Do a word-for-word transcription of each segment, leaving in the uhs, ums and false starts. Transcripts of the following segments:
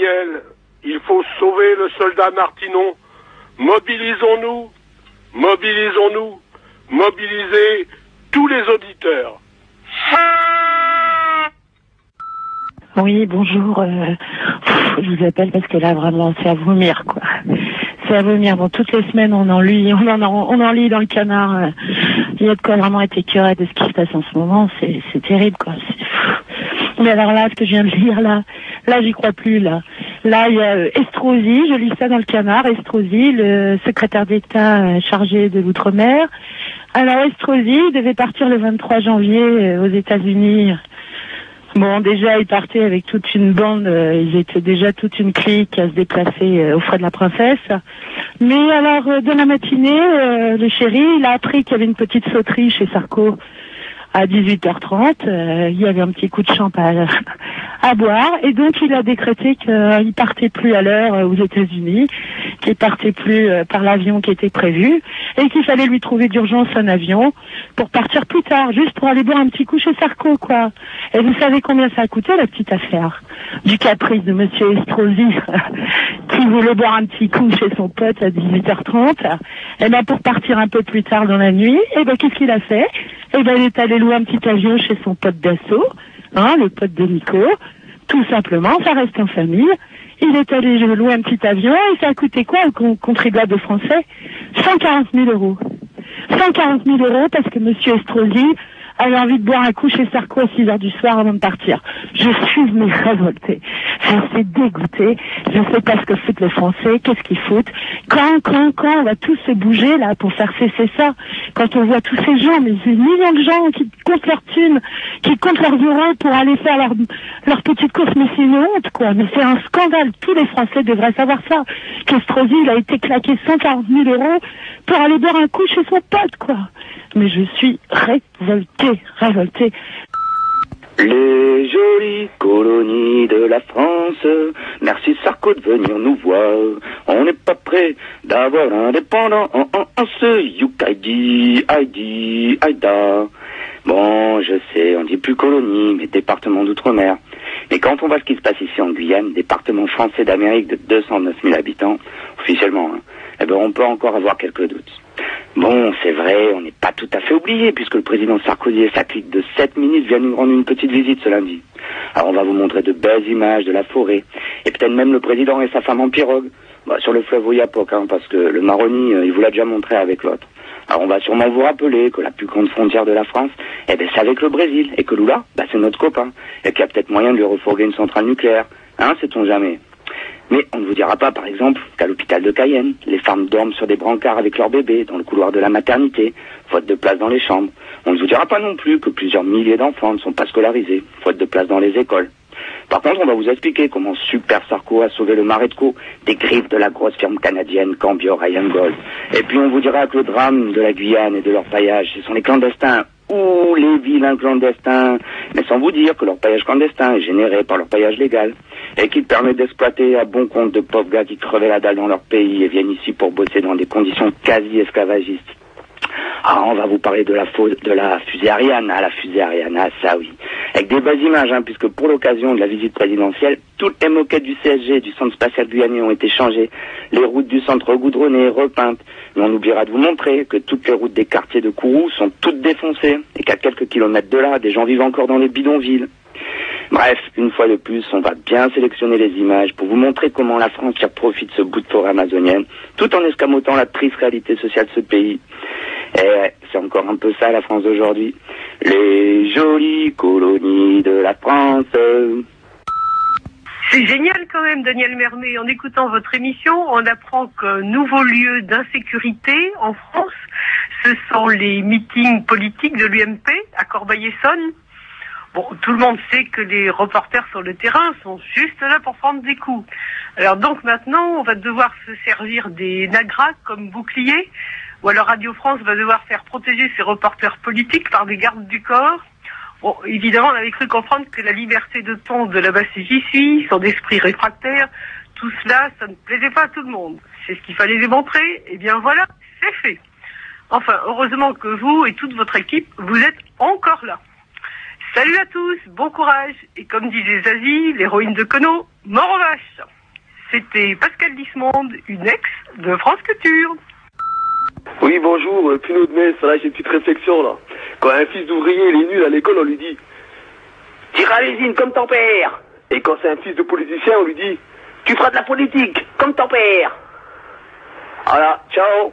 Daniel, il faut sauver le soldat Martinon. Mobilisons-nous, mobilisons-nous, mobilisez tous les auditeurs. Oui, bonjour. Euh, je vous appelle parce que là, vraiment, c'est à vomir, quoi. C'est à vomir. Bon, toutes les semaines, on en lit, on en, on en lit dans le canard. Euh, il y a de quoi vraiment être écœuré de ce qui se passe en ce moment. C'est, c'est terrible, quoi. C'est... Mais alors là, ce que je viens de lire, là, là, j'y crois plus, là. Là, il y a euh, Estrosi, je lis ça dans le canard, Estrosi, le secrétaire d'État euh, chargé de l'Outre-mer. Alors, Estrosi devait partir le vingt-trois janvier euh, aux États-Unis. Bon, déjà, ils partaient avec toute une bande, euh, ils étaient déjà toute une clique à se déplacer euh, aux frais de la princesse. Mais alors, euh, dans la matinée, euh, le chéri, il a appris qu'il y avait une petite sauterie chez Sarko à dix-huit heures trente. Euh, il y avait un petit coup de champ à, à boire, et donc il a décrété qu'il euh, partait plus à l'heure euh, aux États-Unis, qu'il partait plus euh, par l'avion qui était prévu, et qu'il fallait lui trouver d'urgence un avion pour partir plus tard, juste pour aller boire un petit coup chez Sarko, quoi. Et vous savez combien ça a coûté, la petite affaire du caprice de Monsieur Estrosi qui voulait boire un petit coup chez son pote à dix-huit heures trente. Et ben pour partir un peu plus tard dans la nuit, et ben qu'est-ce qu'il a fait? Et ben il est allé louer un petit avion chez son pote d'assaut, hein, le pote de Nico, tout simplement, ça reste en famille. Il est allé louer un petit avion, et ça a coûté quoi au contribuable français? cent quarante mille euros. cent quarante mille euros parce que Monsieur Estrosi avait envie de boire un coup chez Sarko à six heures du soir avant de partir. Je suis mais révoltée. Je suis dégoûtée. Je ne sais pas ce que foutent les Français, qu'est-ce qu'ils foutent. Quand, quand, quand on va tous se bouger là pour faire cesser ça, quand on voit tous ces gens, mais ces millions de gens qui comptent leur thune, qui comptent leurs euros pour aller faire leur, leur petite course, mais c'est une honte, quoi. Mais c'est un scandale. Tous les Français devraient savoir ça. Qu'Estrosi, il a été claqué cent quarante mille euros pour aller boire un coup chez son pote, quoi. Mais je suis révoltée, révoltée. Les jolies colonies de la France, merci Sarko de venir nous voir. On n'est pas prêt d'avoir l'indépendance en, en, en ce Yukaidi, Aïdi, Aïda. Bon, je sais, on dit plus colonie, mais département d'outre-mer. Mais quand on voit ce qui se passe ici en Guyane, département français d'Amérique de deux cent neuf mille habitants, officiellement, hein, eh ben on peut encore avoir quelques doutes. Bon, c'est vrai, on n'est pas tout à fait oublié, puisque le président Sarkozy et sa clique de sept ministres viennent nous rendre une petite visite ce lundi. Alors on va vous montrer de belles images de la forêt, et peut-être même le président et sa femme en pirogue, bah, sur le fleuve Oyapock, hein, parce que le Maroni, euh, il vous l'a déjà montré avec l'autre. Alors on va sûrement vous rappeler que la plus grande frontière de la France, eh ben c'est avec le Brésil, et que Lula, bah c'est notre copain, et qu'il y a peut-être moyen de lui refourguer une centrale nucléaire, hein, sait-on jamais. Mais on ne vous dira pas, par exemple, qu'à l'hôpital de Cayenne, les femmes dorment sur des brancards avec leurs bébés dans le couloir de la maternité, faute de place dans les chambres. On ne vous dira pas non plus que plusieurs milliers d'enfants ne sont pas scolarisés, faute de place dans les écoles. Par contre, on va vous expliquer comment Super Sarko a sauvé le Marais de Caux des griffes de la grosse firme canadienne Cambio Ryan Gold. Et puis on vous dira que le drame de la Guyane et de leur paillage, ce sont les clandestins ou les vilains clandestins, mais sans vous dire que leur paillage clandestin est généré par leur paillage légal et qu'il permet d'exploiter à bon compte de pauvres gars qui crevaient la dalle dans leur pays et viennent ici pour bosser dans des conditions quasi esclavagistes. Ah, on va vous parler de la, fausse, de la fusée Ariane, ah, la fusée Ariane, ah, ça oui. Avec des belles images, hein, puisque pour l'occasion de la visite présidentielle, toutes les moquettes du C S G, du centre spatial guyanais ont été changées, les routes du centre goudronnées, repeintes. Mais on oubliera de vous montrer que toutes les routes des quartiers de Kourou sont toutes défoncées, et qu'à quelques kilomètres de là, des gens vivent encore dans les bidonvilles. Bref, une fois de plus, on va bien sélectionner les images pour vous montrer comment la France tire profit de ce bout de forêt amazonienne, tout en escamotant la triste réalité sociale de ce pays. Et ouais, c'est encore un peu ça la France d'aujourd'hui. Les jolies colonies de la France. C'est génial quand même, Daniel Mermet. En écoutant votre émission, on apprend qu'un nouveau lieu d'insécurité en France, ce sont les meetings politiques de l'U M P à Corbeil-Essonnes. Bon, tout le monde sait que les reporters sur le terrain sont juste là pour prendre des coups. Alors donc maintenant, on va devoir se servir des NAGRA comme bouclier, ou alors Radio France va devoir faire protéger ses reporters politiques par des gardes du corps. Bon, évidemment, on avait cru comprendre que la liberté de ton de la basse j'y suis, son esprit réfractaire, tout cela, ça ne plaisait pas à tout le monde. C'est ce qu'il fallait démontrer, et bien voilà, c'est fait. Enfin, heureusement que vous et toute votre équipe, vous êtes encore là. Salut à tous, bon courage, et comme disait Zazie, l'héroïne de Queneau, mort aux vaches. C'était Pascal Dismonde, une ex de France Culture. Oui, bonjour, euh, Pinot de Metz, là j'ai une petite réflexion là. Quand un fils d'ouvrier il est nul à l'école, on lui dit « Tire à l'usine comme ton père !» Et quand c'est un fils de politicien, on lui dit « Tu feras de la politique comme ton père !» Voilà, ciao.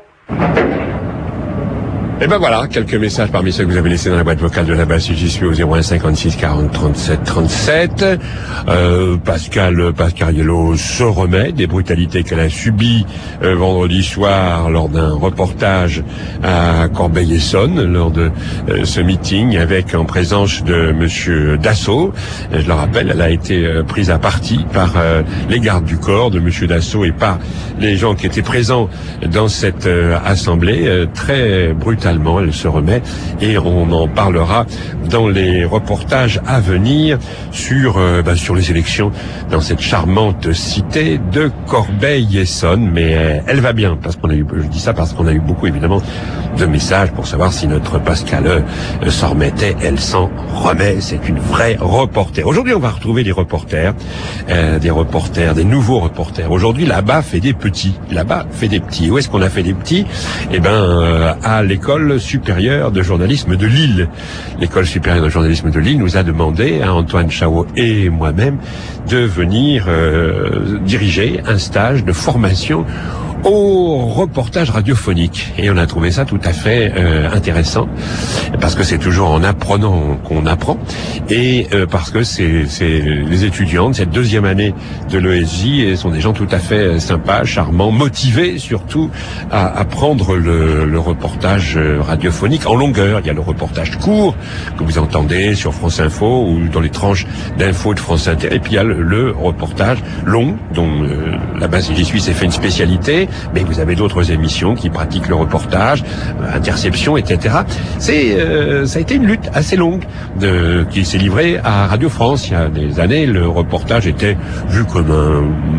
Et ben voilà, quelques messages parmi ceux que vous avez laissés dans la boîte vocale de la base. J'y suis au zéro un cinquante-six quarante trente-sept trente-sept. Euh, Pascal Pascariello se remet des brutalités qu'elle a subies euh, vendredi soir lors d'un reportage à Corbeil-Essonnes, lors de euh, ce meeting avec en présence de Monsieur Dassault. Euh, je le rappelle, elle a été euh, prise à partie par euh, les gardes du corps de Monsieur Dassault et par les gens qui étaient présents dans cette euh, assemblée, euh, très brutale. Elle se remet et on en parlera dans les reportages à venir sur euh, bah, sur les élections dans cette charmante cité de Corbeil-Essonnes. Mais euh, elle va bien parce qu'on a eu, je dis ça parce qu'on a eu beaucoup évidemment de messages pour savoir si notre Pascal euh, s'en remettait. Elle s'en remet. C'est une vraie reporter. Aujourd'hui, on va retrouver des reporters, euh, des reporters, des nouveaux reporters. Aujourd'hui, là-bas fait des petits. Là-bas fait des petits. Où est-ce qu'on a fait des petits? Eh ben, euh, à l'école supérieure de journalisme de Lille. L'école supérieure de journalisme de Lille nous a demandé, à Antoine Chao et moi-même, de venir euh, diriger un stage de formation au reportage radiophonique. Et on a trouvé ça tout à fait euh, intéressant, parce que c'est toujours en apprenant qu'on apprend, et euh, parce que c'est, c'est les étudiants de cette deuxième année de l'E S J et sont des gens tout à fait sympas, charmants, motivés surtout à apprendre le, le reportage radiophonique en longueur. Il y a le reportage court que vous entendez sur France Info ou dans les tranches d'infos de France Inter, et puis il y a le, le reportage long dont euh, la base J'y suis s'est fait une spécialité. Mais vous avez d'autres émissions qui pratiquent le reportage, euh, interception, et cetera. C'est, euh, ça a été une lutte assez longue de, qui s'est livrée à Radio France. Il y a des années, le reportage était vu comme un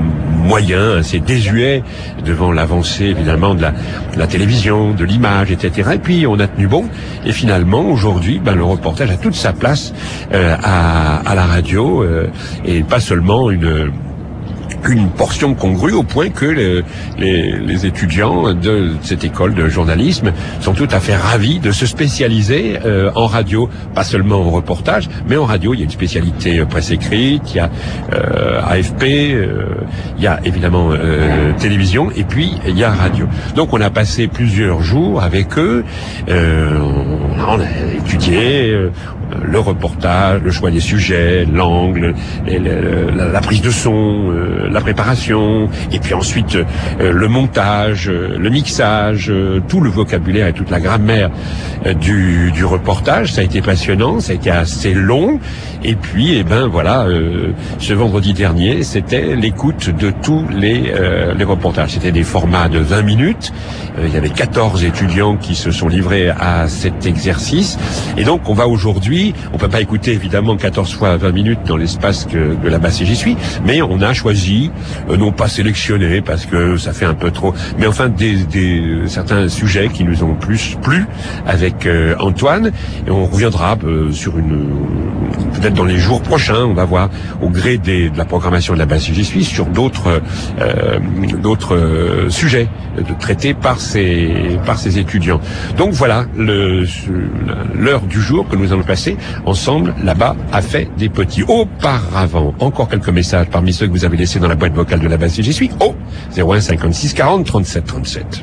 moyen assez désuet devant l'avancée évidemment de la, de la télévision, de l'image, et cetera. Et puis on a tenu bon. Et finalement, aujourd'hui, ben, le reportage a toute sa place euh, à, à la radio euh, et pas seulement une une portion congrue au point que le, les, les étudiants de cette école de journalisme sont tout à fait ravis de se spécialiser euh, en radio, pas seulement en reportage, mais en radio. Il y a une spécialité euh, presse écrite, il y a euh, A F P, euh, il y a évidemment euh, télévision, et puis il y a radio. Donc on a passé plusieurs jours avec eux, euh, on, on a étudié euh, le reportage, le choix des sujets, l'angle, les, les, la, la prise de son, euh, la préparation, et puis ensuite euh, le montage, euh, le mixage, euh, tout le vocabulaire et toute la grammaire euh, du, du reportage. Ça a été passionnant, ça a été assez long, et puis, eh ben voilà, euh, ce vendredi dernier, c'était l'écoute de tous les, euh, les reportages. C'était des formats de vingt minutes. Euh, il y avait quatorze étudiants qui se sont livrés à cet exercice, et donc on va aujourd'hui, on peut pas écouter évidemment quatorze fois vingt minutes dans l'espace que de la base J'y suis, mais on a choisi, euh, non pas sélectionné parce que ça fait un peu trop, mais enfin des, des certains sujets qui nous ont plus plu avec euh, Antoine, et on reviendra euh, sur une peut-être dans les jours prochains, on va voir au gré des, de la programmation de la base J'y suis sur d'autres euh, d'autres euh, sujets de, traités par ces par ces étudiants. Donc voilà le l'heure du jour que nous allons passer ensemble là-bas a fait des petits. Auparavant, encore quelques messages parmi ceux que vous avez laissés dans la boîte vocale de la base J'y suis. Oh, zéro un cinquante-six quarante trente-sept trente-sept.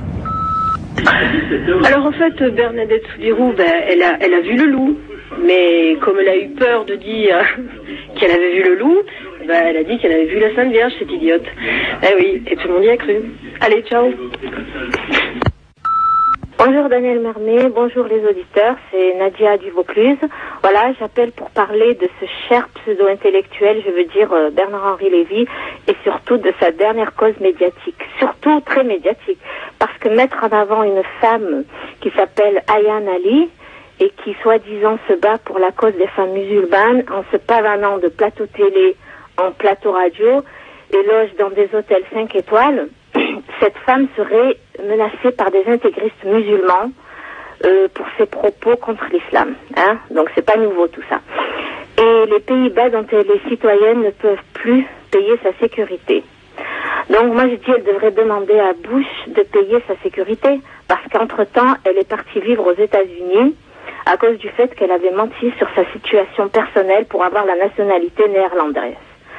Alors en fait, Bernadette Soubirous, ben, elle a, elle a vu le loup, mais comme elle a eu peur de dire qu'elle avait vu le loup, ben, elle a dit qu'elle avait vu la Sainte Vierge, cette idiote. Eh oui, et tout le monde y a cru. Allez, ciao. Bonjour Daniel Mermet, bonjour les auditeurs, c'est Nadia du Vaucluse. Voilà, j'appelle pour parler de ce cher pseudo-intellectuel, je veux dire euh, Bernard-Henri Lévy, et surtout de sa dernière cause médiatique, surtout très médiatique, parce que mettre en avant une femme qui s'appelle Ayaan Ali, et qui soi-disant se bat pour la cause des femmes musulmanes, en se pavanant de plateau télé en plateau radio, et loge dans des hôtels cinq étoiles, cette femme serait menacée par des intégristes musulmans euh, pour ses propos contre l'islam. Hein, donc c'est pas nouveau tout ça. Et les Pays-Bas dont elle est citoyenne ne peuvent plus payer sa sécurité. Donc moi je dis elle devrait demander à Bush de payer sa sécurité parce qu'entre-temps elle est partie vivre aux États-Unis à cause du fait qu'elle avait menti sur sa situation personnelle pour avoir la nationalité néerlandaise.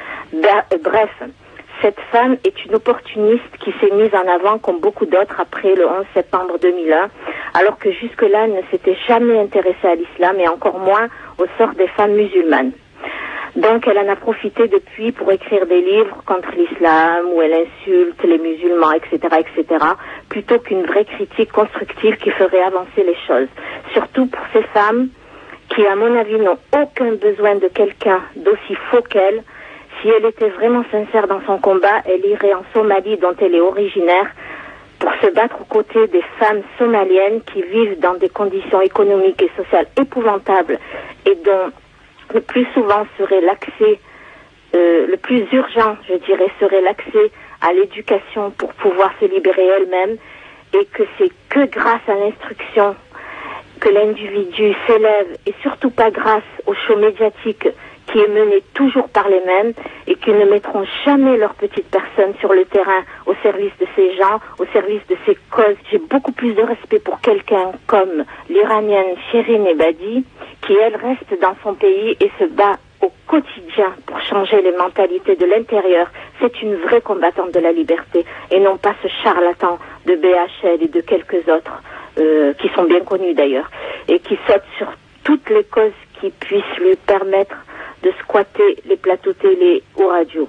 Bref, cette femme est une opportuniste qui s'est mise en avant comme beaucoup d'autres après le onze septembre deux mille un, alors que jusque-là elle ne s'était jamais intéressée à l'islam et encore moins au sort des femmes musulmanes. Donc elle en a profité depuis pour écrire des livres contre l'islam où elle insulte les musulmans, et cetera, et cetera, plutôt qu'une vraie critique constructive qui ferait avancer les choses. Surtout pour ces femmes qui, à mon avis, n'ont aucun besoin de quelqu'un d'aussi faux qu'elle. Si elle était vraiment sincère dans son combat, elle irait en Somalie dont elle est originaire pour se battre aux côtés des femmes somaliennes qui vivent dans des conditions économiques et sociales épouvantables et dont le plus souvent serait l'accès, euh, le plus urgent, je dirais, serait l'accès à l'éducation pour pouvoir se libérer elle-même, et que c'est que grâce à l'instruction que l'individu s'élève, et surtout pas grâce au show médiatique qui est mené toujours par les mêmes et qui ne mettront jamais leur petite personne sur le terrain au service de ces gens, au service de ces causes. J'ai beaucoup plus de respect pour quelqu'un comme l'Iranienne Shirin Ebadi, qui elle reste dans son pays et se bat au quotidien pour changer les mentalités de l'intérieur. C'est une vraie combattante de la liberté et non pas ce charlatan de B H L et de quelques autres euh, qui sont bien connus d'ailleurs et qui sautent sur toutes les causes qui puissent lui permettre de squatter les plateaux télé ou radio.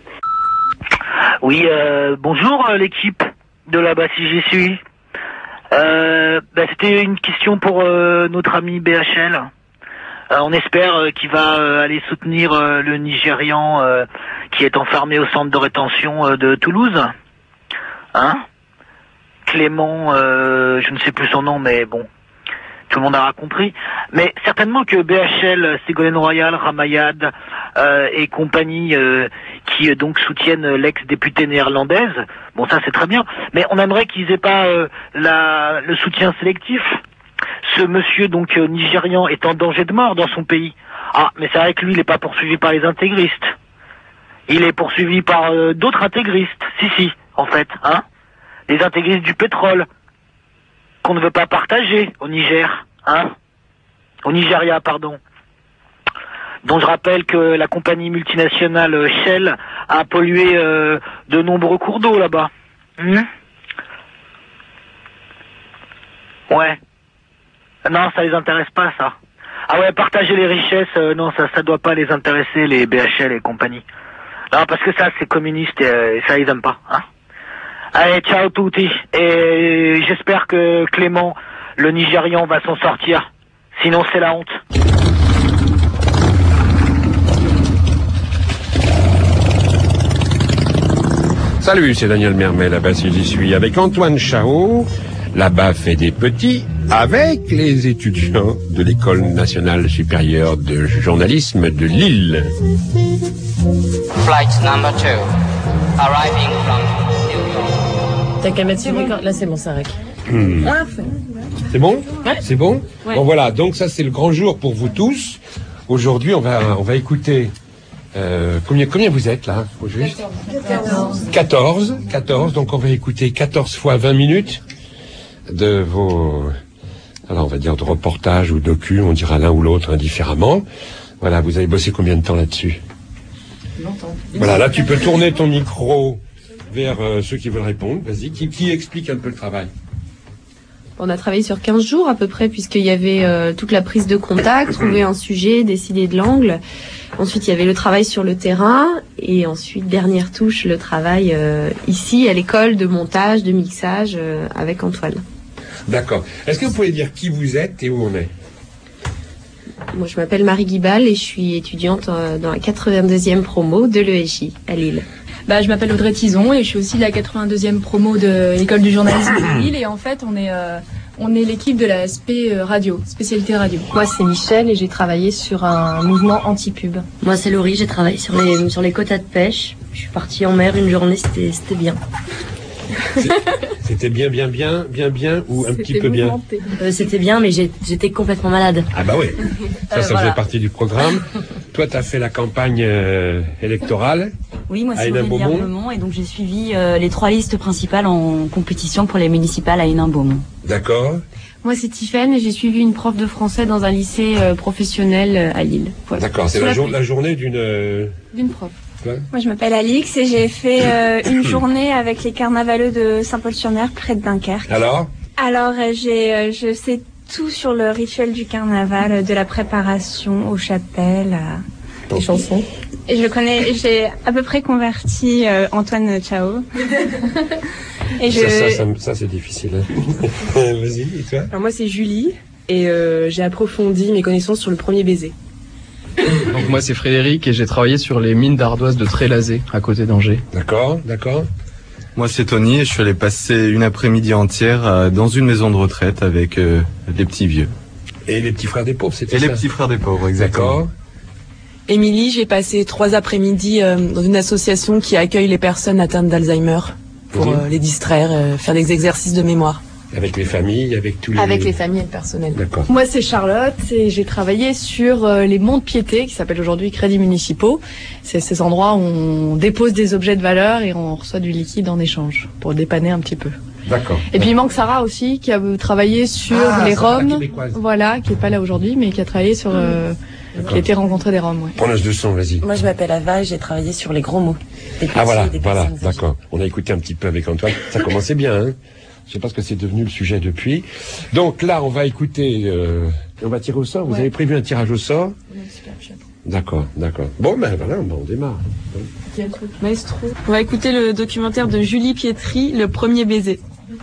Oui, euh, bonjour euh, l'équipe de là-bas si j'y suis. Euh, bah, c'était une question pour euh, notre ami B H L. Euh, on espère euh, qu'il va euh, aller soutenir euh, le Nigérian euh, qui est enfermé au centre de rétention euh, de Toulouse. Hein Clément, euh, je ne sais plus son nom, mais bon, tout le monde aura compris. Mais certainement que B H L, Ségolène Royal, Ramayad euh, et compagnie euh, qui euh, donc soutiennent l'ex-députée néerlandaise, bon ça c'est très bien, mais on aimerait qu'ils aient pas euh, la, le soutien sélectif. Ce monsieur donc euh, nigérian est en danger de mort dans son pays. Ah, mais c'est vrai que lui il n'est pas poursuivi par les intégristes. Il est poursuivi par euh, d'autres intégristes. Si si, en fait, hein, les intégristes du pétrole qu'on ne veut pas partager au Niger, hein, au Nigeria, pardon. Dont je rappelle que la compagnie multinationale Shell a pollué euh, de nombreux cours d'eau là-bas. Hum ouais. Non, ça les intéresse pas, ça. Ah ouais, partager les richesses, euh, non, ça ça doit pas les intéresser, les B H L et compagnie. Non, parce que ça, c'est communiste et, euh, et ça, ils aiment pas, hein. Allez, ciao tutti. Et j'espère que Clément, le Nigérian, va s'en sortir. Sinon, c'est la honte. Salut, c'est Daniel Mermet, là-bas si j'y suis, avec Antoine Chao. Là-bas fait des petits, avec les étudiants de l'École nationale supérieure de journalisme de Lille. Flight number two, arriving from New York. T'as qu'à mettre sur le record. Là, c'est bon, ça rec. Hmm. C'est bon? Ouais. C'est bon? Ouais. Bon voilà, donc ça c'est le grand jour pour vous tous. Aujourd'hui, on va on va écouter euh, combien combien vous êtes là au juste? quatorze. quatorze. quatorze. Donc on va écouter quatorze fois vingt minutes de vos, alors on va dire de reportages ou docu, on dira l'un ou l'autre indifféremment. Voilà, vous avez bossé combien de temps là-dessus? Longtemps. Voilà, là tu peux tourner ton micro vers euh, ceux qui veulent répondre. Vas-y, qui, qui explique un peu le travail? On a travaillé sur quinze jours à peu près, puisqu'il y avait euh, toute la prise de contact, trouver un sujet, décider de l'angle. Ensuite, il y avait le travail sur le terrain. Et ensuite, dernière touche, le travail euh, ici à l'école de montage, de mixage euh, avec Antoine. D'accord. Est-ce que vous pouvez dire qui vous êtes et où on est? Moi, je m'appelle Marie Guibal et je suis étudiante euh, dans la quatre-vingt-deuxième promo de l'E J à Lille. Bah, je m'appelle Audrey Tison et je suis aussi de la quatre-vingt-deuxième promo de l'école du journalisme de Lille. Et en fait, on est, euh, on est l'équipe de la S P radio, spécialité radio. Moi, c'est Michel et j'ai travaillé sur un mouvement anti-pub. Moi, c'est Laurie, j'ai travaillé sur les, sur les quotas de pêche. Je suis partie en mer une journée, c'était, c'était bien. C'était bien, bien, bien, bien, bien ou un petit peu bien? euh, C'était bien, mais j'ai, j'étais complètement malade. Ah bah oui, ça, euh, ça voilà. faisait partie du programme. Toi, tu as fait la campagne euh, électorale. Oui, moi à c'est Aurélie Hénin-Beaumont. Herbemont et donc j'ai suivi euh, les trois listes principales en compétition pour les municipales à Hénin-Beaumont. D'accord. Moi, c'est Tiffaine et j'ai suivi une prof de français dans un lycée euh, professionnel euh, à Lille. Voilà. D'accord, c'est Sous la, la jour- pluie. la journée d'une... euh, D'une prof. ouais. Moi, je m'appelle Alix et j'ai fait euh, une journée avec les carnavaleux de Saint-Paul-sur-Mer, près de Dunkerque. Alors Alors, euh, j'ai, euh, je sais tout sur le rituel du carnaval, euh, de la préparation aux chapelles, à... Les chansons. Et je connais, j'ai à peu près converti euh, Antoine Chao. Et je... Ça, ça, ça, ça, c'est difficile. hein. Vas-y, et toi? Alors moi c'est Julie et euh, j'ai approfondi mes connaissances sur le premier baiser. Donc moi c'est Frédéric et j'ai travaillé sur les mines d'ardoise de Trélazé à côté d'Angers. D'accord, d'accord. Moi c'est Tony et je suis allé passer une après-midi entière euh, dans une maison de retraite avec euh, des petits vieux. Et les petits frères des pauvres, c'était Et ça? les petits frères des pauvres, exactement. D'accord. Émilie, j'ai passé trois après-midi euh, dans une association qui accueille les personnes atteintes d'Alzheimer pour Mhm. euh, les distraire, euh, faire des exercices de mémoire. Avec les familles, avec tous les... Avec les familles et le personnel. D'accord. Moi, c'est Charlotte et j'ai travaillé sur euh, les monts de piété qui s'appellent aujourd'hui crédits municipaux. C'est ces endroits où on dépose des objets de valeur et on reçoit du liquide en échange pour dépanner un petit peu. D'accord. Et puis il manque Sarah aussi qui a euh, travaillé sur Ah, les Sarah, la Roms, Québécoise. voilà, qui est pas là aujourd'hui mais qui a travaillé sur, euh, qui a été rencontrer des Roms. Ouais. Prenage de sang, vas-y. Moi je m'appelle Ava et j'ai travaillé sur les gros mots. Des Ah voilà, des voilà, personnes âgées. d'accord. On a écouté un petit peu avec Antoine. Ça commençait bien, hein. Je sais pas ce que c'est devenu le sujet depuis. Donc là, on va écouter... Euh, on va tirer au sort. Vous Ouais. avez prévu un tirage au sort? D'accord, d'accord. Bon, ben voilà, ben, on démarre. Maestro. On va écouter le documentaire de Julie Pietri, Le premier baiser.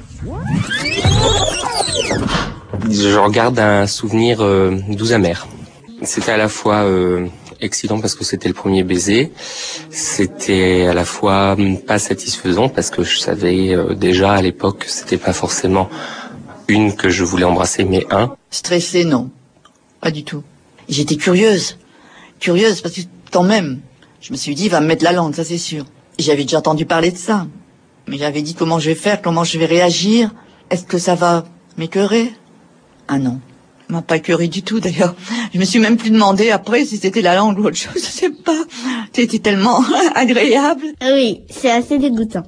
Je regarde un souvenir euh, doux amer. C'était à la fois euh, excitant parce que c'était le premier baiser, c'était à la fois hum, pas satisfaisant parce que je savais euh, déjà à l'époque que c'était pas forcément une que je voulais embrasser, mais un. Stressée, non. Pas du tout. J'étais curieuse. Curieuse parce que quand même, je me suis dit, il va me mettre la langue, ça c'est sûr. J'avais déjà entendu parler de ça. Mais j'avais dit comment je vais faire, comment je vais réagir. Est-ce que ça va m'écœurer? Ah non. Ça m'a pas écœuré du tout d'ailleurs. Je me suis même plus demandé après si c'était la langue ou autre chose, je sais pas. C'était tellement agréable. Oui, c'est assez dégoûtant.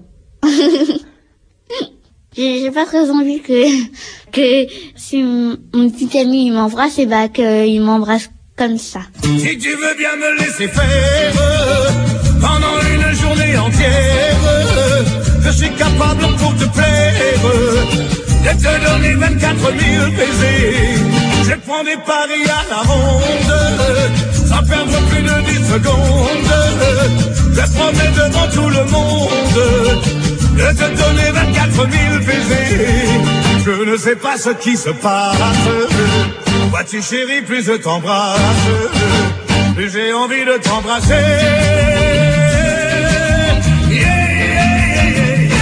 J'ai j'ai pas très envie que, que si mon, mon petit ami il m'embrasse, et bah qu'il m'embrasse comme ça. Si tu veux bien me laisser faire pendant une journée entière, je suis capable pour te plaire de te donner vingt-quatre mille baisers. Je prends des paris à la ronde sans perdre plus de dix secondes. Je promets devant tout le monde de te donner vingt-quatre mille baisers. Je ne sais pas ce qui se passe. Vois-tu chérie, plus je t'embrasse, plus j'ai envie de t'embrasser. Yeah, yeah, yeah, yeah.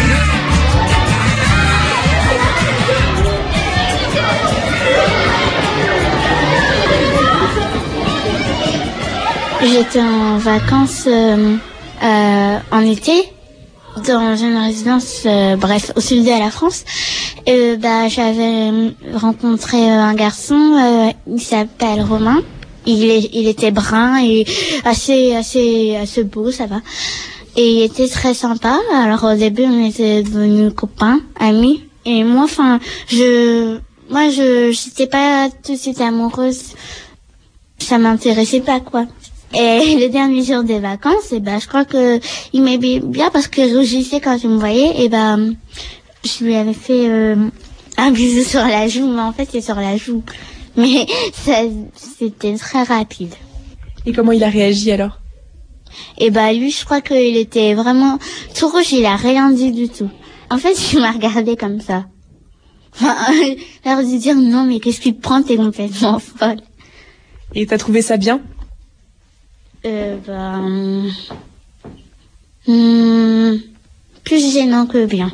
J'étais en vacances euh, euh, en été dans une résidence, euh, bref, au sud de la France. Et bah j'avais rencontré euh, un garçon, euh, il s'appelle Romain. Il est, il était brun et assez, assez, assez beau, ça va. Et il était très sympa. Alors au début, on était devenus copains, amis. Et moi, enfin, je, moi, je, j'étais pas tout de suite amoureuse. Ça m'intéressait pas, quoi. Et le dernier jour des vacances, et ben, je crois que il m'aimait bien parce que je rougissais quand il me voyait. Et ben, je lui avais fait euh, un bisou sur la joue, mais en fait, c'est sur la joue. Mais ça, c'était très rapide. Et comment il a réagi alors? Et bah lui, je crois qu'il était vraiment tout rouge, il a rien dit du tout. En fait, il m'a regardé comme ça. Enfin, l'air de dire non, mais qu'est-ce qui te prend, t'es complètement folle. Et t'as trouvé ça bien? Euh, bah... Hum, plus gênant que bien.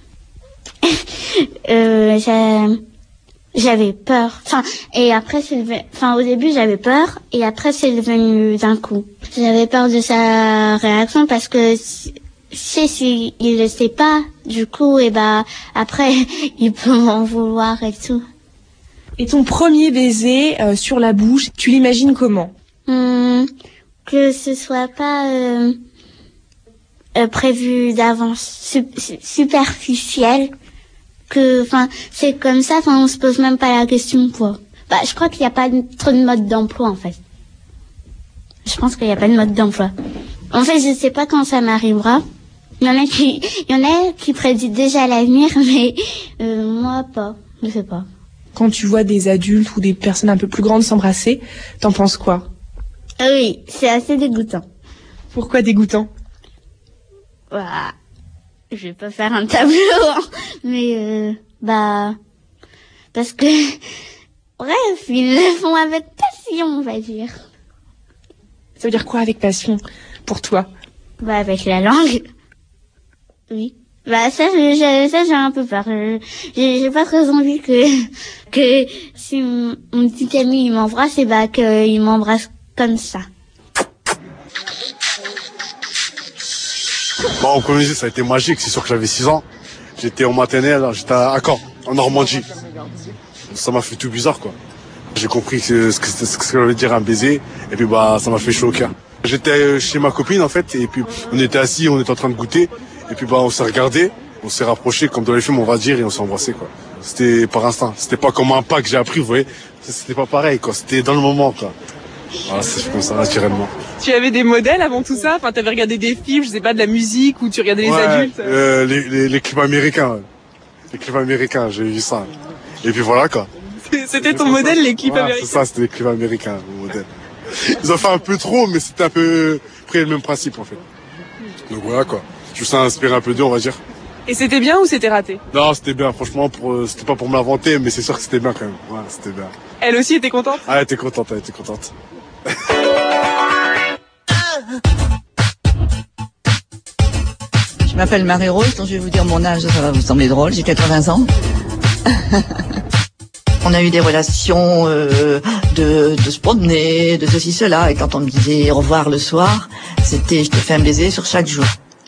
euh, j'ai... J'avais peur. Enfin, et après, c'est devenu... enfin, au début, j'avais peur, et après, c'est devenu d'un coup. J'avais peur de sa réaction parce que si, si, si il le sait pas, du coup, et bah, après, il peut m'en vouloir et tout. Et ton premier baiser euh, sur la bouche, tu l'imagines comment? Hum, que ce soit pas, euh, euh, prévu d'avance, sup- superficiel, que, enfin, c'est comme ça, enfin, on se pose même pas la question, quoi. Bah, je crois qu'il n'y a pas de, trop de mode d'emploi, en fait. Je pense qu'il n'y a pas de mode d'emploi. En fait, je sais pas quand ça m'arrivera. Il y en a qui, il y en a qui prédisent déjà l'avenir, mais euh, moi pas. Je sais pas. Quand tu vois des adultes ou des personnes un peu plus grandes s'embrasser, t'en penses quoi? Ah oui, c'est assez dégoûtant. Pourquoi dégoûtant? Bah, je vais pas faire un tableau, hein, mais euh, bah, parce que, bref, ils le font avec passion, on va dire. Ça veut dire quoi avec passion, pour toi? Bah, avec la langue. Oui. Bah, ça, j'ai, ça, j'ai un peu peur. J'ai, j'ai pas très envie que, que si mon, mon petit ami, il m'embrasse, et bah, qu'il m'embrasse comme ça. Bon, au premier lycée, ça a été magique. C'est sûr que j'avais six ans. J'étais en maternelle, j'étais à Caen, en Normandie. Ça m'a fait tout bizarre, quoi. J'ai compris ce que, ce que ça veut dire un baiser, et puis bah, ça m'a fait chaud au cœur. J'étais chez ma copine, en fait, et puis on était assis, on était en train de goûter, et puis bah, on s'est regardé, on s'est rapproché, comme dans les films, on va dire, et on s'est embrassé, quoi. C'était par instinct. C'était pas comme un pas que j'ai appris, vous voyez. C'était pas pareil, quoi. C'était dans le moment, quoi. Voilà, c'est comme ça, naturellement. Tu avais des modèles avant tout ça? Enfin, t'avais regardé des films, je sais pas, de la musique, ou tu regardais les ouais, adultes? Euh, les, les, les clips américains. Ouais. Les clips américains, j'ai vu ça. Et puis voilà, quoi. C'était ton modèle, ça. Les clips ouais, américains? C'est ça, c'était les clips américains, mon modèle. Ils ont fait un peu trop, mais c'était un peu près le même principe, en fait. Donc voilà, quoi. Je me suis inspiré un peu d'eux, on va dire. Et c'était bien ou c'était raté? Non, c'était bien, franchement, pour, c'était pas pour me l'inventer, mais c'est sûr que c'était bien quand même. Ouais, c'était bien. Elle aussi était contente? Ah, elle était contente, elle était contente. Je m'appelle Marie-Rose, donc je vais vous dire mon âge, ça va vous sembler drôle, j'ai quatre-vingts ans. On a eu des relations euh, de, de se promener, de ceci, cela, et quand on me disait au revoir le soir, c'était je te fais un baiser sur chaque jour.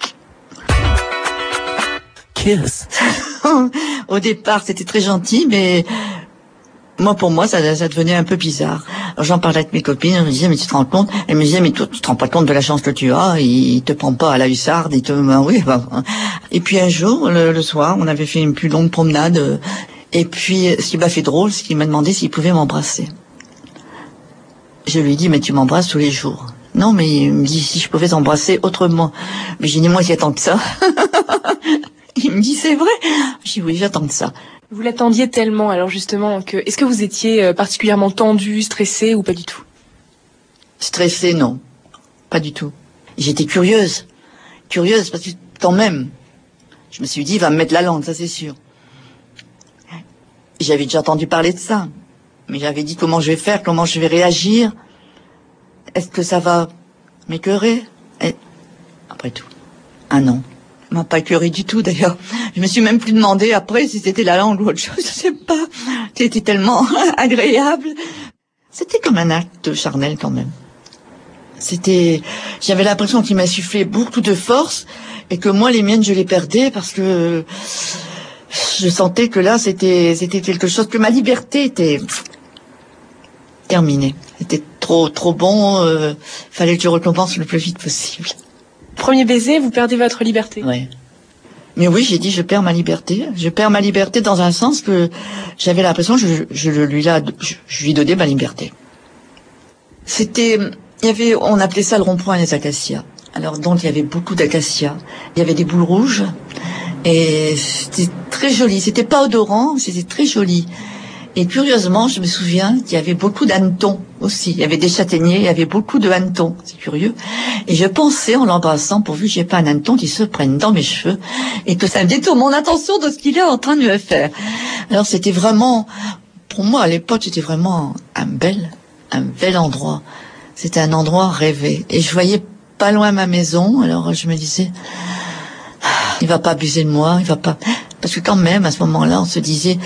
Kiss. Au départ, c'était très gentil, mais moi, pour moi, ça, ça devenait un peu bizarre. Alors, j'en parlais avec mes copines, elles me disaient, mais tu te rends compte? Elles me disaient, mais toi, tu te rends pas compte de la chance que tu as, il te prend pas à la hussarde, il te, ben oui, ben. Et puis un jour, le, le soir, on avait fait une plus longue promenade, et puis, ce qui m'a fait drôle, c'est qu'il m'a demandé s'il pouvait m'embrasser. Je lui ai dit, mais tu m'embrasses tous les jours. Non, mais il me dit, si je pouvais t'embrasser autrement. Mais j'ai dit, moi, j'attends que ça. Il me dit, c'est vrai? J'ai dit, oui, j'attends que ça. Vous l'attendiez tellement, alors justement, que est-ce que vous étiez particulièrement tendu, stressé ou pas du tout? Stressé, non. Pas du tout. J'étais curieuse. Curieuse, parce que quand même, je me suis dit, il va me mettre la langue, ça c'est sûr. J'avais déjà entendu parler de ça. Mais j'avais dit comment je vais faire, comment je vais réagir. Est-ce que ça va m'écœurer? Et... Après tout, un non. Ça m'a pas écœuré du tout d'ailleurs. Je me suis même plus demandé après si c'était la langue ou autre chose, je sais pas. C'était tellement agréable. C'était comme un acte charnel quand même. C'était, j'avais l'impression qu'il m'a soufflé beaucoup de force et que moi les miennes je les perdais parce que je sentais que là c'était c'était quelque chose, que ma liberté était terminée. C'était trop trop bon, euh, fallait que je recommence le plus vite possible. Premier baiser, vous perdez votre liberté. Ouais. Mais oui, j'ai dit je perds ma liberté. Je perds ma liberté dans un sens que j'avais l'impression que je, je lui la, je, je lui donnais ma liberté. C'était, il y avait, on appelait ça le rond-point des acacias. Alors donc il y avait beaucoup d'acacias. Il y avait des boules rouges et c'était très joli. C'était pas odorant, c'était très joli. Et curieusement, je me souviens qu'il y avait beaucoup d'hannetons aussi. Il y avait des châtaigniers, il y avait beaucoup de hannetons. C'est curieux. Et je pensais, en l'embrassant, pourvu que j'ai pas un hanneton qui se prenne dans mes cheveux et que ça me détourne mon attention de ce qu'il est en train de me faire. Alors c'était vraiment, pour moi à l'époque, c'était vraiment un bel, un bel endroit. C'était un endroit rêvé. Et je voyais pas loin ma maison. Alors je me disais, il va pas abuser de moi, il va pas, parce que quand même à ce moment-là, on se disait,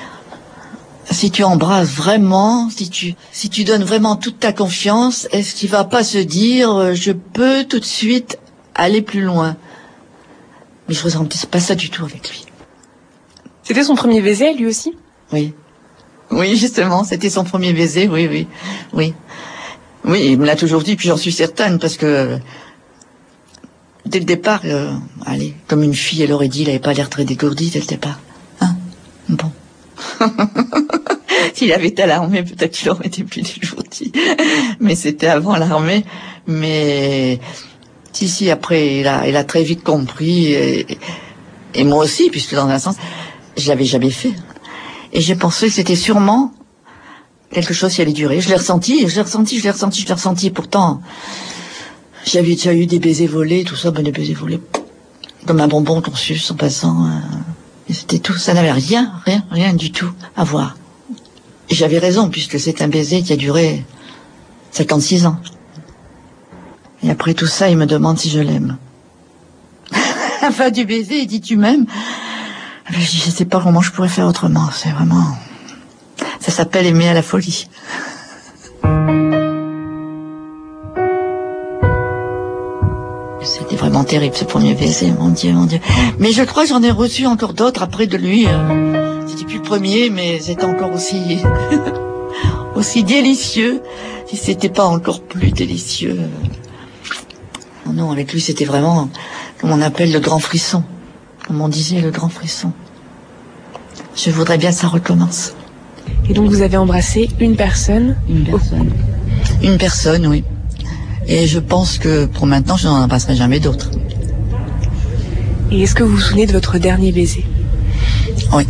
si tu embrasses vraiment, si tu si tu donnes vraiment toute ta confiance, est-ce qu'il va pas se dire je peux tout de suite aller plus loin? Mais je ressentais pas ça du tout avec lui. C'était son premier baiser, lui aussi? Oui. Oui, justement, c'était son premier baiser, oui, oui. Oui. Oui, il me l'a toujours dit, puis j'en suis certaine, parce que dès le départ, euh, allez, comme une fille, elle aurait dit, il avait pas l'air très dégourdi dès le départ. Hein? Bon. S'il avait été à l'armée, peut-être qu'il aurait été plus dégourdi. Mais c'était avant l'armée. Mais si, si, après, il a, il a très vite compris. Et, et moi aussi, puisque dans un sens, je l'avais jamais fait. Et j'ai pensé que c'était sûrement quelque chose qui allait durer. Je l'ai ressenti, je l'ai ressenti, je l'ai ressenti, je l'ai ressenti. Pourtant, j'avais déjà eu des baisers volés, tout ça, ben des baisers volés, comme un bonbon qu'on suce en passant. Euh, et c'était tout, ça n'avait rien, rien, rien du tout à voir. Et j'avais raison, puisque c'est un baiser qui a duré cinquante-six ans. Et après tout ça, il me demande si je l'aime. À la fin du baiser, il dit, tu m'aimes? Je dis, je sais pas comment je pourrais faire autrement, c'est vraiment... Ça s'appelle aimer à la folie. C'était vraiment terrible ce premier baiser, mon Dieu, mon Dieu. Mais je crois que j'en ai reçu encore d'autres après de lui. Euh, c'était plus le premier, mais c'était encore aussi aussi délicieux. Si c'était pas encore plus délicieux. Non, non, avec lui c'était vraiment, comme on appelle, le grand frisson. Comme on disait, le grand frisson. Je voudrais bien que ça recommence. Et donc vous avez embrassé une personne? Une personne. Oh. Une personne, oui. Et je pense que pour maintenant, je n'en embrasserai jamais d'autres. Et est-ce que vous vous souvenez de votre dernier baiser? Oui.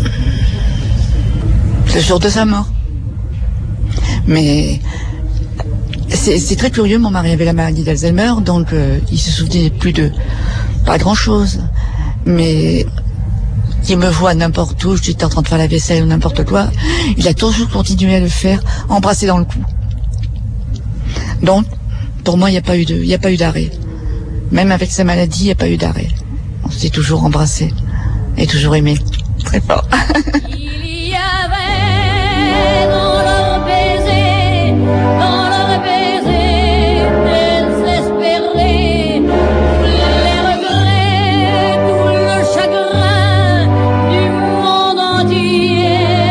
Le jour de sa mort. Mais c'est, c'est très curieux, mon mari avait la maladie d'Alzheimer, donc euh, il se souvenait plus de pas grand-chose. Mais il me voit n'importe où, j'étais en train de faire la vaisselle ou n'importe quoi, il a toujours continué à le faire, embrasser dans le cou. Donc, pour moi, il n'y a pas eu de, il n'y a pas eu d'arrêt. Même avec sa maladie, il n'y a pas eu d'arrêt. On s'est toujours embrassé et toujours aimé. Très fort. Il y avait dans leur baiser, dans leur baiser, désespéré, les regrets, tout le chagrin du monde entier.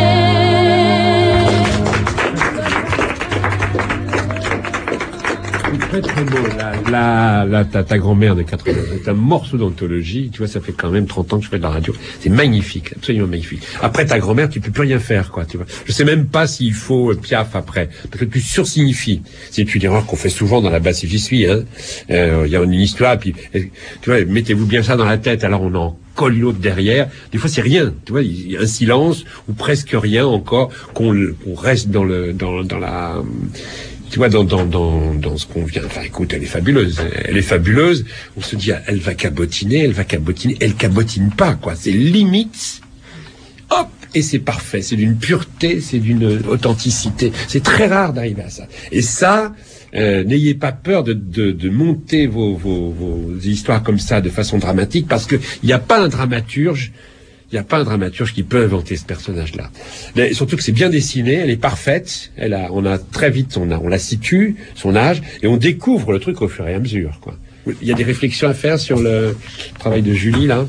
Très très beau. La, la, la, ta, ta grand-mère de quatre-vingts, c'est un morceau d'anthologie. Tu vois, ça fait quand même trente ans que je fais de la radio. C'est magnifique, absolument magnifique. Après ta grand-mère, tu peux plus rien faire, quoi. Tu vois. Je sais même pas s'il faut euh, Piaf après, parce que tu sursignifies. C'est une erreur qu'on fait souvent dans la basse si j'y suis. Hein. Euh, il y a une histoire, puis tu vois, mettez-vous bien ça dans la tête. Alors on en colle l'autre derrière. Des fois, c'est rien. Tu vois, il y a un silence ou presque rien encore qu'on, qu'on reste dans le, dans, dans la. Tu vois, dans, dans, dans, dans ce qu'on vient... Enfin, écoute, elle est fabuleuse. Elle est fabuleuse. On se dit, elle va cabotiner, elle va cabotiner. Elle cabotine pas, quoi. C'est limite. Hop! Et c'est parfait. C'est d'une pureté, c'est d'une authenticité. C'est très rare d'arriver à ça. Et ça, euh, n'ayez pas peur de, de, de monter vos, vos, vos histoires comme ça de façon dramatique, parce que il n'y a pas un dramaturge Il n'y a pas un dramaturge qui peut inventer ce personnage-là. Mais surtout que c'est bien dessiné, elle est parfaite. Elle a, on a très vite, on, a, on la situe, son âge, et on découvre le truc au fur et à mesure, quoi. Il y a des réflexions à faire sur le travail de Julie, là.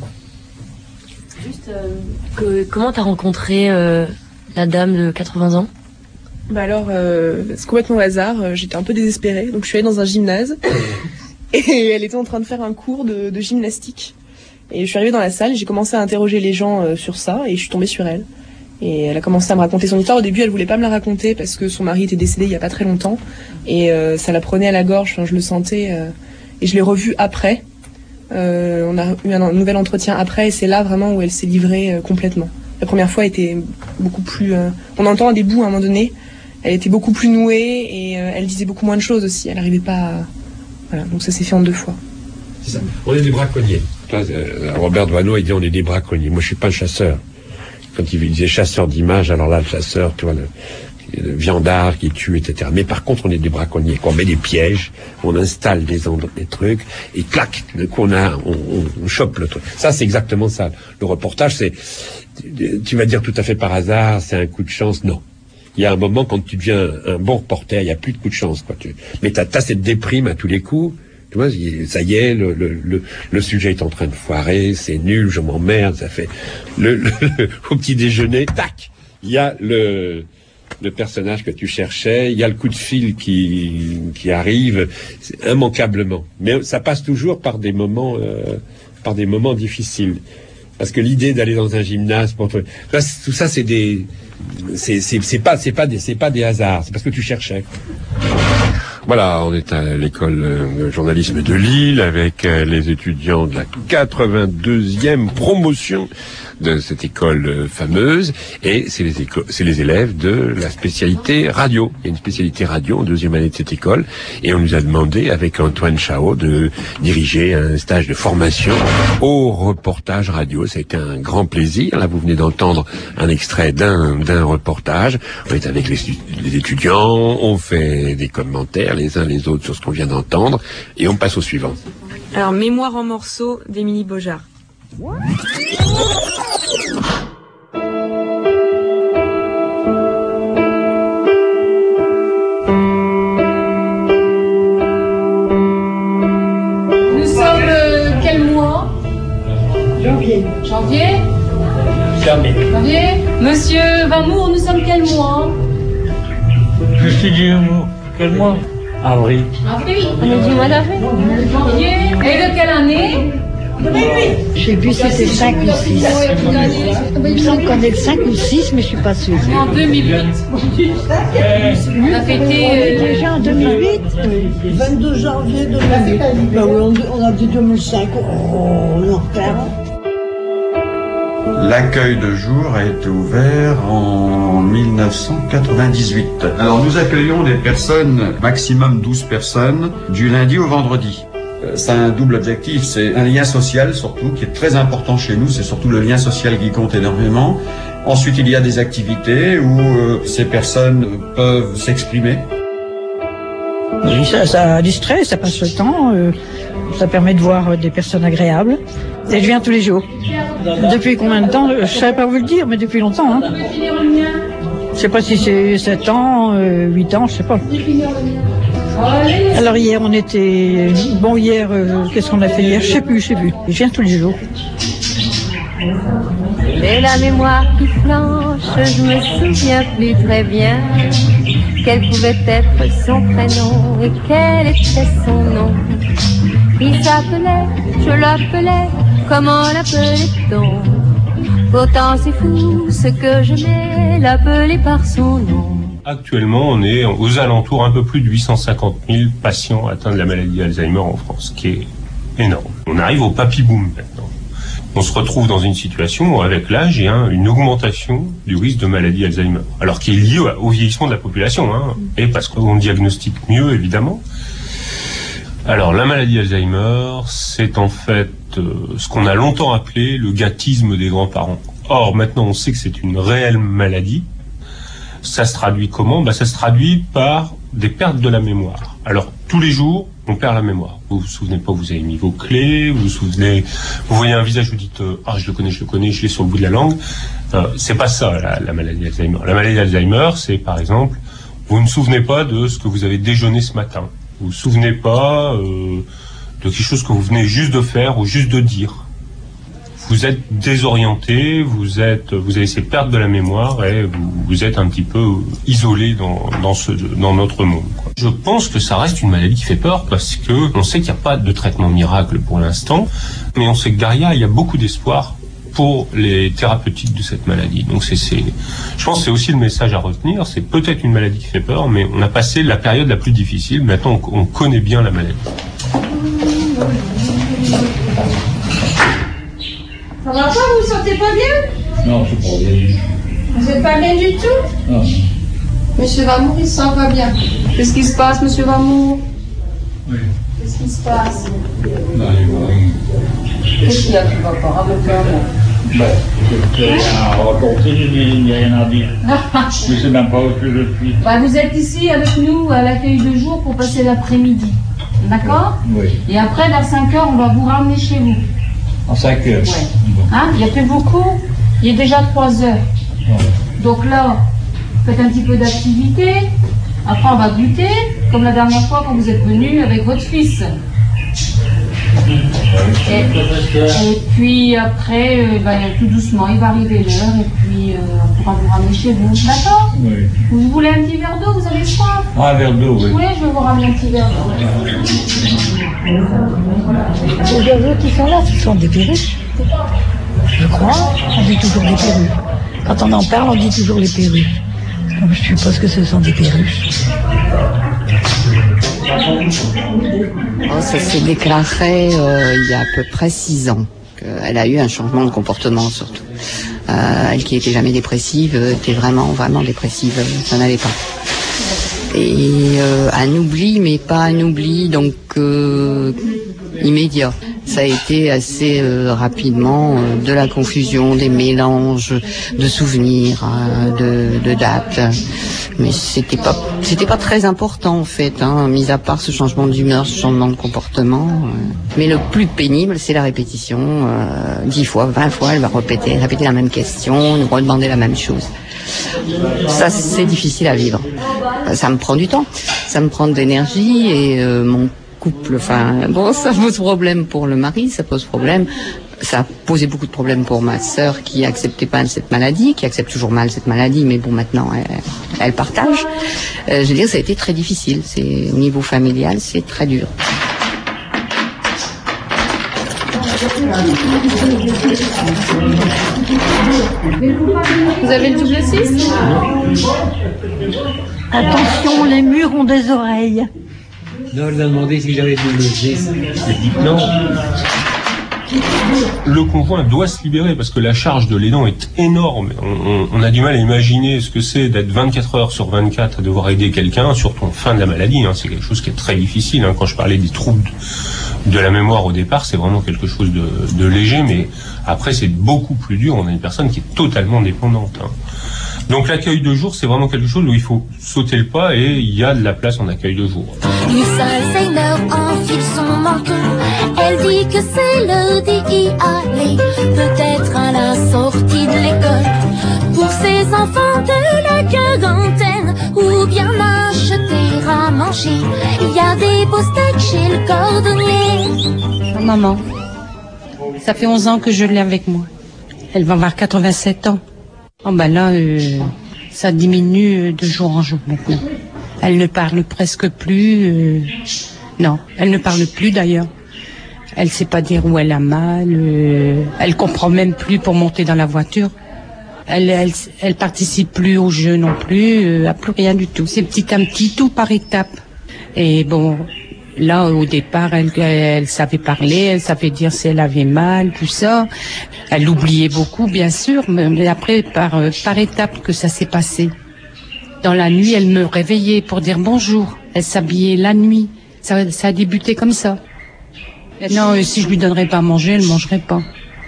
Juste, euh, que, comment t'as rencontré euh, la dame de quatre-vingts ans? Bah alors, euh, c'est complètement au hasard. J'étais un peu désespérée, donc je suis allée dans un gymnase et elle était en train de faire un cours de, de gymnastique. Et je suis arrivée dans la salle, j'ai commencé à interroger les gens euh, sur ça, et je suis tombée sur elle. Et elle a commencé à me raconter son histoire. Au début, elle voulait pas me la raconter parce que son mari était décédé il y a pas très longtemps, et euh, ça la prenait à la gorge. Enfin, je le sentais. Euh, et je l'ai revue après. Euh, on a eu un, un nouvel entretien après, et c'est là vraiment où elle s'est livrée euh, complètement. La première fois était beaucoup plus. Euh, on entend des bouts à un moment donné. Elle était beaucoup plus nouée, et euh, elle disait beaucoup moins de choses aussi. Elle n'arrivait pas. À... Voilà, donc ça s'est fait en deux fois. C'est ça. On est des braconniers. Robert Doisneau, il dit on est des braconniers. Moi, je suis pas un chasseur. Quand il disait chasseur d'images, alors là, le chasseur, tu vois, le, le viandard qui tue, et cetera. Mais par contre, on est des braconniers. On met des pièges, on installe des, des trucs, et clac, du coup, on a, on, on, on chope le truc. Ça, c'est exactement ça. Le reportage, c'est, tu vas dire tout à fait par hasard, c'est un coup de chance. Non. Il y a un moment, quand tu deviens un bon reporter, il n'y a plus de coup de chance, quoi. Tu, mais t'as, t'as cette déprime à tous les coups. Tu vois, ça y est, le, le, le, le sujet est en train de foirer, c'est nul, je m'emmerde, ça fait le, le, le au petit déjeuner, tac, il y a le le personnage que tu cherchais, il y a le coup de fil qui, qui arrive, immanquablement. Mais ça passe toujours par des moments, euh, par des moments difficiles. Parce que l'idée d'aller dans un gymnase pour toi, tout ça, c'est des, c'est, c'est, c'est pas, c'est pas des, c'est pas des hasards. C'est parce que tu cherchais. Voilà, on est à l'école de journalisme de Lille avec les étudiants de la quatre-vingt-deuxième promotion de cette école fameuse, et c'est les, éco- c'est les élèves de la spécialité radio. Il y a une spécialité radio en deuxième année de cette école, et on nous a demandé avec Antoine Chao de diriger un stage de formation au reportage radio. Ça a été un grand plaisir. Là, vous venez d'entendre un extrait d'un, d'un reportage. On est avec les, les étudiants, on fait des commentaires les uns les autres sur ce qu'on vient d'entendre, et on passe au suivant. Alors, Mémoire en morceaux d'Émilie Beaujard. Nous sommes euh, quel mois? Janvier. Janvier Janvier. Janvier. Monsieur Vamour, nous sommes quel mois? Je suis dit quel mois? Avril. Avril. On est du mois d'avril. Janvier. Et de quelle année? Je sais plus si c'était cinq ou six. Il me semble qu'on est le cinq ou six, mais je suis pas sûre. En deux mille huit. On a fêté... Euh, déjà en deux mille huit vingt-deux janvier deux mille huit. Ben oui, on a dit deux mille cinq. Oh, on est en retard. L'accueil de jour a été ouvert en mille neuf cent quatre-vingt-dix-huit. Alors nous accueillons des personnes, maximum douze personnes, du lundi au vendredi. C'est un double objectif, c'est un lien social surtout, qui est très important chez nous, c'est surtout le lien social qui compte énormément. Ensuite, il y a des activités où euh, ces personnes peuvent s'exprimer. Oui, ça, ça distrait, ça passe le temps, euh, ça permet de voir des personnes agréables. Et je viens tous les jours. Depuis combien de temps? Je ne savais pas vous le dire, mais depuis longtemps. Hein. Je ne sais pas si c'est sept ans, euh, huit ans, je ne sais pas. Alors hier, on était... Bon, hier, euh, qu'est-ce qu'on a fait hier? Je ne sais plus, je ne sais plus. Je viens tous les jours. J'ai la mémoire qui flanche, je me souviens plus très bien quel pouvait être son prénom et quel était son nom. Il s'appelait, je l'appelais, comment l'appelait-on? Pourtant c'est fou ce que j'aimais, l'appeler par son nom. Actuellement, on est aux alentours un peu plus de huit cent cinquante mille patients atteints de la maladie d'Alzheimer en France, ce qui est énorme. On arrive au papy-boom maintenant. On se retrouve dans une situation où, avec l'âge, il y a une augmentation du risque de maladie Alzheimer. Alors qui est lié au vieillissement de la population, hein, et parce qu'on diagnostique mieux, évidemment. Alors, la maladie Alzheimer, c'est en fait euh, ce qu'on a longtemps appelé le gâtisme des grands-parents. Or, maintenant, on sait que c'est une réelle maladie. Ça se traduit comment? Bah, ça se traduit par des pertes de la mémoire. Alors, tous les jours, on perd la mémoire. Vous vous souvenez pas, vous avez mis vos clés, vous vous souvenez, vous voyez un visage, vous dites euh, « Ah, je le connais, je le connais, je l'ai sur le bout de la langue euh, ». C'est pas ça, la, la maladie d'Alzheimer. La maladie d'Alzheimer, c'est, par exemple, vous ne vous souvenez pas de ce que vous avez déjeuné ce matin. Vous ne vous souvenez pas euh, de quelque chose que vous venez juste de faire ou juste de dire. Vous êtes désorienté, vous êtes, vous avez ces pertes de la mémoire et vous, vous êtes un petit peu isolé dans, dans, ce, dans notre monde, quoi. Je pense que ça reste une maladie qui fait peur parce que on sait qu'il n'y a pas de traitement miracle pour l'instant, mais on sait que derrière il y a beaucoup d'espoir pour les thérapeutiques de cette maladie. Donc c'est, c'est, je pense que c'est aussi le message à retenir. C'est peut-être une maladie qui fait peur, mais on a passé la période la plus difficile. Maintenant, on, on connaît bien la maladie. Ça va pas, vous vous sentez pas bien? Non, je suis pas bien. Vous êtes pas bien du tout? Non. Monsieur Vamour, il se sent pas bien. Qu'est-ce qui se passe, monsieur Vamour? Oui. Qu'est-ce qui se passe? Non, il va rien. Qu'est-ce qu'il y a qui va pas? Raconte-moi. Ben, j'ai rien à raconter, j'ai rien à dire. Je ne sais même pas où je suis. Bah, vous êtes ici avec nous à l'accueil de jour pour passer l'après-midi. D'accord? Oui. Et après, vers cinq heures, on va vous ramener chez vous. En cinq heures. Ouais. Hein? Il n'y a plus beaucoup. Il est déjà trois heures. Ouais. Donc là, faites un petit peu d'activité. Après, on va goûter, comme la dernière fois quand vous êtes venu avec votre fils. Et, et puis après, euh, bah, tout doucement, il va arriver l'heure et puis euh, on pourra vous ramener chez vous. D'accord? Oui. Vous voulez un petit verre d'eau? Vous avez soif? Ah, un verre d'eau, oui. Oui, je vais vous ramener un petit verre d'eau. Les oiseaux qui sont là, ce sont des perruches. Je crois, on dit toujours des perruches. Quand on en parle, on dit toujours les perruches. Donc je suppose que ce sont des perruches. Oh, ça s'est déclaré euh, il y a à peu près six ans. Elle a eu un changement de comportement surtout. Euh, elle qui était jamais dépressive, était vraiment, vraiment dépressive. Ça n'allait pas. Et euh, un oubli, mais pas un oubli donc euh, immédiat. Ça a été assez euh, rapidement euh, de la confusion, des mélanges de souvenirs, hein, de, de dates. Mais c'était pas, c'était pas très important en fait, hein, mis à part ce changement d'humeur, ce changement de comportement. Euh. Mais le plus pénible, c'est la répétition. Euh, dix fois, vingt fois, elle va répéter, répéter la même question, nous redemander la même chose. Ça, c'est difficile à vivre. Ça me prend du temps, ça me prend de l'énergie et euh, mon couple, enfin, bon, ça pose problème pour le mari, ça pose problème. Ça a posé beaucoup de problèmes pour ma sœur qui acceptait pas cette maladie, qui accepte toujours mal cette maladie, mais bon, maintenant, elle, elle partage. Euh, je veux dire, ça a été très difficile. C'est, au niveau familial, c'est très dur. Vous avez le double six? Attention, les murs ont des oreilles. Non, elle m'a demandé si j'avais le double six. J'ai dit que non. Le conjoint doit se libérer parce que la charge de l'aidant est énorme. On, on, on a du mal à imaginer ce que c'est d'être vingt-quatre heures sur vingt-quatre à devoir aider quelqu'un, surtout en fin de la maladie. Hein. C'est quelque chose qui est très difficile. Hein. Quand je parlais des troubles de, de la mémoire au départ, c'est vraiment quelque chose de, de léger, mais après c'est beaucoup plus dur. On a une personne qui est totalement dépendante. Hein. Donc l'accueil de jour, c'est vraiment quelque chose où il faut sauter le pas et il y a de la place en accueil de jour. Une Alzheimer enfile son manteau. Elle dit que c'est l'heure d'y aller, peut-être à la sortie de l'école, pour ses enfants de la quarantaine, ou bien acheter à manger. Il y a des beaux steaks chez le cordonnier. Maman, ça fait onze ans que je l'ai avec moi. Elle va avoir quatre-vingt-sept ans. Oh ben là, euh, ça diminue de jour en jour maintenant. Elle ne parle presque plus. Euh, non, elle ne parle plus d'ailleurs. Elle sait pas dire où elle a mal. Euh, elle comprend même plus pour monter dans la voiture. Elle, elle, elle participe plus au jeu non plus. Euh, a plus rien du tout. C'est petit à petit, tout par étapes. Et bon, là au départ, elle, elle savait parler, elle savait dire si elle avait mal, tout ça. Elle oubliait beaucoup, bien sûr, mais après, par, par étapes que ça s'est passé. Dans la nuit, elle me réveillait pour dire bonjour. Elle s'habillait la nuit. Ça, ça a débuté comme ça. Maintenant, si je lui donnerais pas à manger, elle mangerait pas.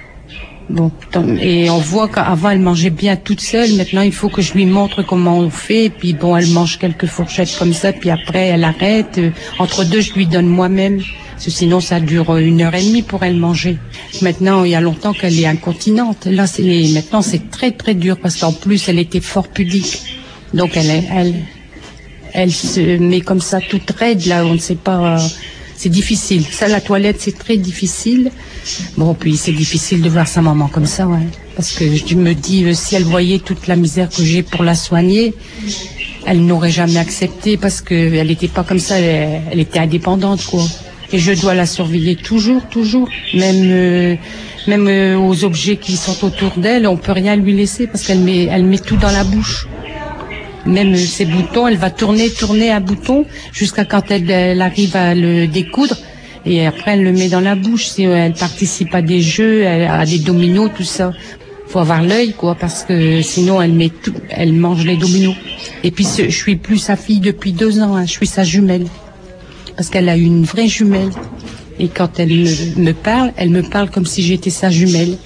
Bon, et on voit qu'avant, elle mangeait bien toute seule. Maintenant, il faut que je lui montre comment on fait. Et puis, bon, elle mange quelques fourchettes comme ça. Puis après, elle arrête. Entre deux, je lui donne moi-même. Parce que sinon, ça dure une heure et demie pour elle manger. Maintenant, il y a longtemps qu'elle est incontinente. Là, c'est, maintenant, c'est très, très dur parce qu'en plus, elle était fort pudique. Donc, elle, elle, elle se met comme ça toute raide, là, on ne sait pas, euh, c'est difficile. Ça, la toilette, c'est très difficile. Bon, puis c'est difficile de voir sa maman comme ça, ouais. Parce que je me dis, euh, si elle voyait toute la misère que j'ai pour la soigner, elle n'aurait jamais accepté parce qu'elle n'était pas comme ça, elle, elle était indépendante, quoi. Et je dois la surveiller toujours, toujours. Même, euh, même euh, aux objets qui sont autour d'elle, on peut rien lui laisser parce qu'elle met, elle met tout dans la bouche. Même euh, ses boutons, elle va tourner, tourner un bouton jusqu'à quand elle, elle arrive à le découdre. Et après, elle le met dans la bouche. Si euh, elle participe à des jeux, elle, à des dominos, tout ça. Faut avoir l'œil, quoi, parce que sinon elle met tout, elle mange les dominos. Et puis je suis plus sa fille depuis deux ans. Hein, je suis sa jumelle. Parce qu'elle a eu une vraie jumelle. Et quand elle me, me parle, elle me parle comme si j'étais sa jumelle.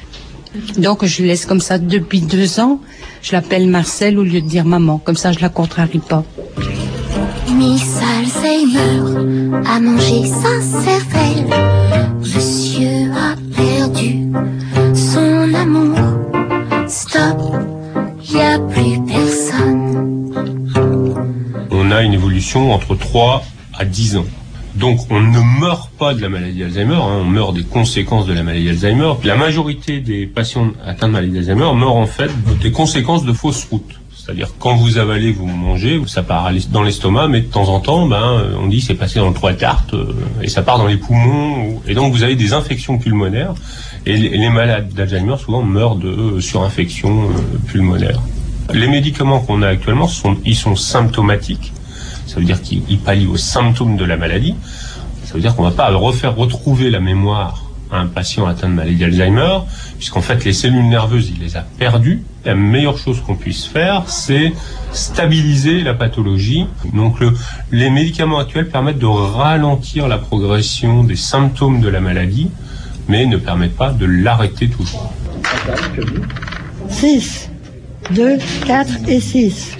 Donc je laisse comme ça depuis deux ans. Je l'appelle Marcel au lieu de dire maman. Comme ça, je la contrarie pas. Miss Alzheimer a mangé sa cervelle. Monsieur a perdu son amour. Stop, y a plus personne. On a une évolution entre trois à dix ans. Donc on ne meurt pas de la maladie d'Alzheimer, hein, on meurt des conséquences de la maladie d'Alzheimer. La majorité des patients atteints de maladie d'Alzheimer meurent en fait des conséquences de fausses routes. C'est-à-dire quand vous avalez, vous mangez, ça part dans l'estomac, mais de temps en temps, ben, on dit c'est passé dans le trois quarts euh, et ça part dans les poumons. Et donc vous avez des infections pulmonaires. Et les, les malades d'Alzheimer souvent meurent de euh, surinfection euh, pulmonaire. Les médicaments qu'on a actuellement, sont, ils sont symptomatiques. Ça veut dire qu'ils pallient aux symptômes de la maladie. Ça veut dire qu'on ne va pas refaire retrouver la mémoire à un patient atteint de maladie d'Alzheimer, puisqu'en fait les cellules nerveuses, il les a perdues. La meilleure chose qu'on puisse faire, c'est stabiliser la pathologie. Donc le, les médicaments actuels permettent de ralentir la progression des symptômes de la maladie, mais ne permettent pas de l'arrêter toujours. six, deux, quatre et six.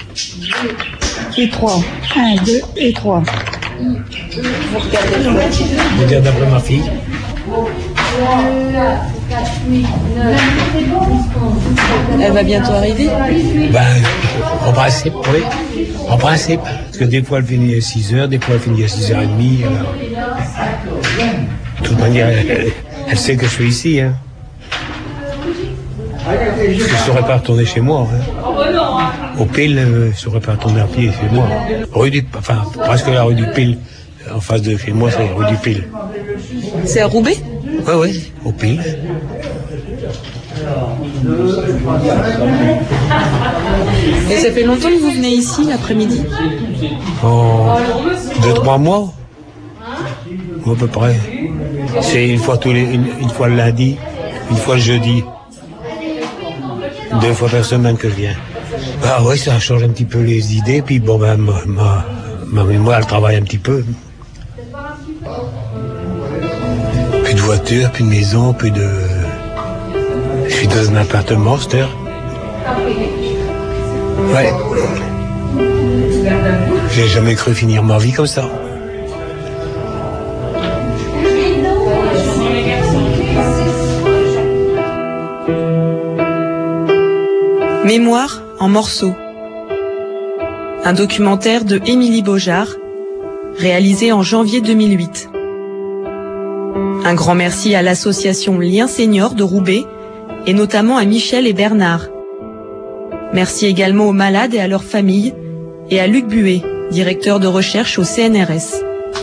Et trois. un, deux et trois. Je regarde après ma fille. Elle va bientôt arriver. Ben, en principe, oui. En principe. Parce que des fois elle finit à six heures, des fois elle finit à six heures trente. Alors... De toute manière, elle, elle sait que je suis ici. Hein. Parce que je ne saurais pas retourner chez moi. Hein. Au Pile, je ne saurais pas retourner à pied chez moi. Rue du, enfin, presque la rue du Pile. En face de chez moi, c'est rue du Pile. C'est à Roubaix ? Oui, oui, au Pile. Et ça fait longtemps que vous venez ici l'après-midi ? En deux, trois mois. À peu près. C'est une fois tous les, une, une fois le lundi, une fois le jeudi. Deux fois par semaine que je viens. Ah oui, ça change un petit peu les idées, puis bon ben ma, ma, ma mémoire elle travaille un petit peu. Plus de voiture, plus de maison, plus de... Je suis dans un appartement, cette heure. Ouais. J'ai jamais cru finir ma vie comme ça. Mémoire en morceaux. Un documentaire de Émilie Beaujard, réalisé en janvier deux mille huit. Un grand merci à l'association Liens Seniors de Roubaix, et notamment à Michel et Bernard. Merci également aux malades et à leurs familles, et à Luc Buet, directeur de recherche au C N R S.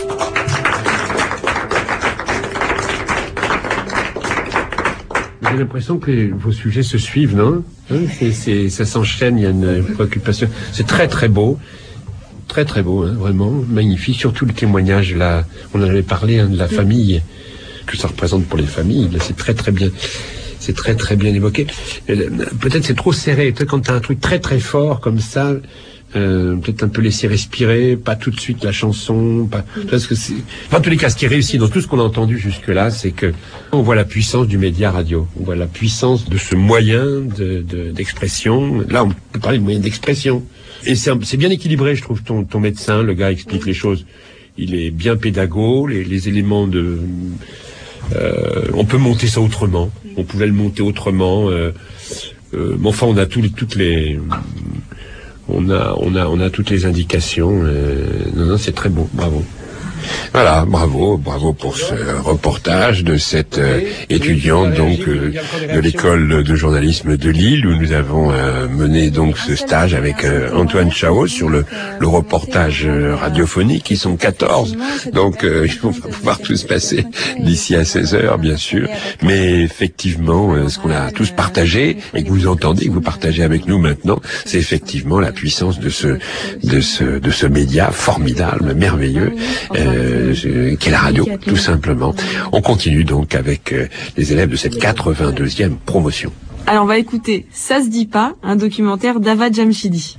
J'ai l'impression que vos sujets se suivent, non? c'est, c'est, ça s'enchaîne, il y a une préoccupation. C'est très très beau, très très beau, hein, vraiment magnifique. Surtout le témoignage, là, on en avait parlé, hein, de la famille, que ça représente pour les familles. Là, c'est très très bien, c'est très très bien évoqué. Peut-être c'est trop serré. Peut-être quand t'as un truc très très fort comme ça. Euh, peut-être un peu laisser respirer, pas tout de suite la chanson, pas, parce que c'est, enfin, en tous les cas, ce qui est réussi dans tout ce qu'on a entendu jusque-là, c'est que on voit la puissance du média radio, on voit la puissance de ce moyen de, de, d'expression. Là, on peut parler de moyen d'expression. Et c'est, c'est bien équilibré, je trouve, ton, ton médecin, le gars explique les choses. Il est bien pédago, les, les éléments de... Euh, on peut monter ça autrement, on pouvait le monter autrement, euh, euh, mais enfin, on a tous les, toutes les... On a, on a, on a toutes les indications. Euh, non, non, c'est très beau. Bravo. Voilà, bravo, bravo pour ce reportage de cette euh, étudiante donc euh, de l'école de journalisme de Lille, où nous avons euh, mené donc ce stage avec euh, Antoine Chao sur le, le reportage euh, radiophonique. Ils sont quatorze, donc euh, on va pouvoir tous passer d'ici à seize heures, bien sûr. Mais effectivement, euh, ce qu'on a tous partagé et que vous entendez, que vous partagez avec nous maintenant, c'est effectivement la puissance de ce, de ce, de ce média formidable, merveilleux. Euh, Euh, qu'est la radio, tout simplement. On continue donc avec euh, les élèves de cette quatre-vingt-deuxième promotion. Alors on va écouter Ça se dit pas, un documentaire d'Ava Jamshidi.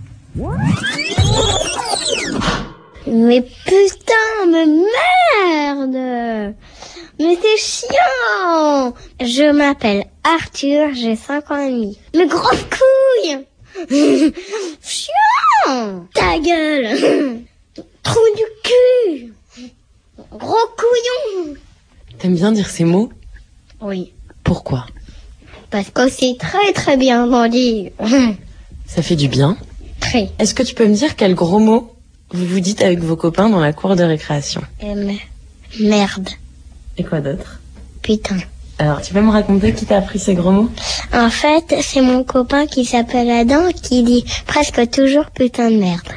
Mais putain, mais merde! Mais c'est chiant! Je m'appelle Arthur, j'ai cinq ans et demi. Mais grosse couille! Chiant! Ta gueule! Trou du cul! Gros couillon! T'aimes bien dire ces mots? Oui. Pourquoi? Parce que c'est très très bien d'en dire. Ça fait du bien? Très. Est-ce que tu peux me dire quel gros mot vous vous dites avec vos copains dans la cour de récréation? Euh, merde. Et quoi d'autre? Putain. Alors, tu peux me raconter qui t'a appris ces gros mots? En fait, c'est mon copain qui s'appelle Adam qui dit presque toujours putain de merde.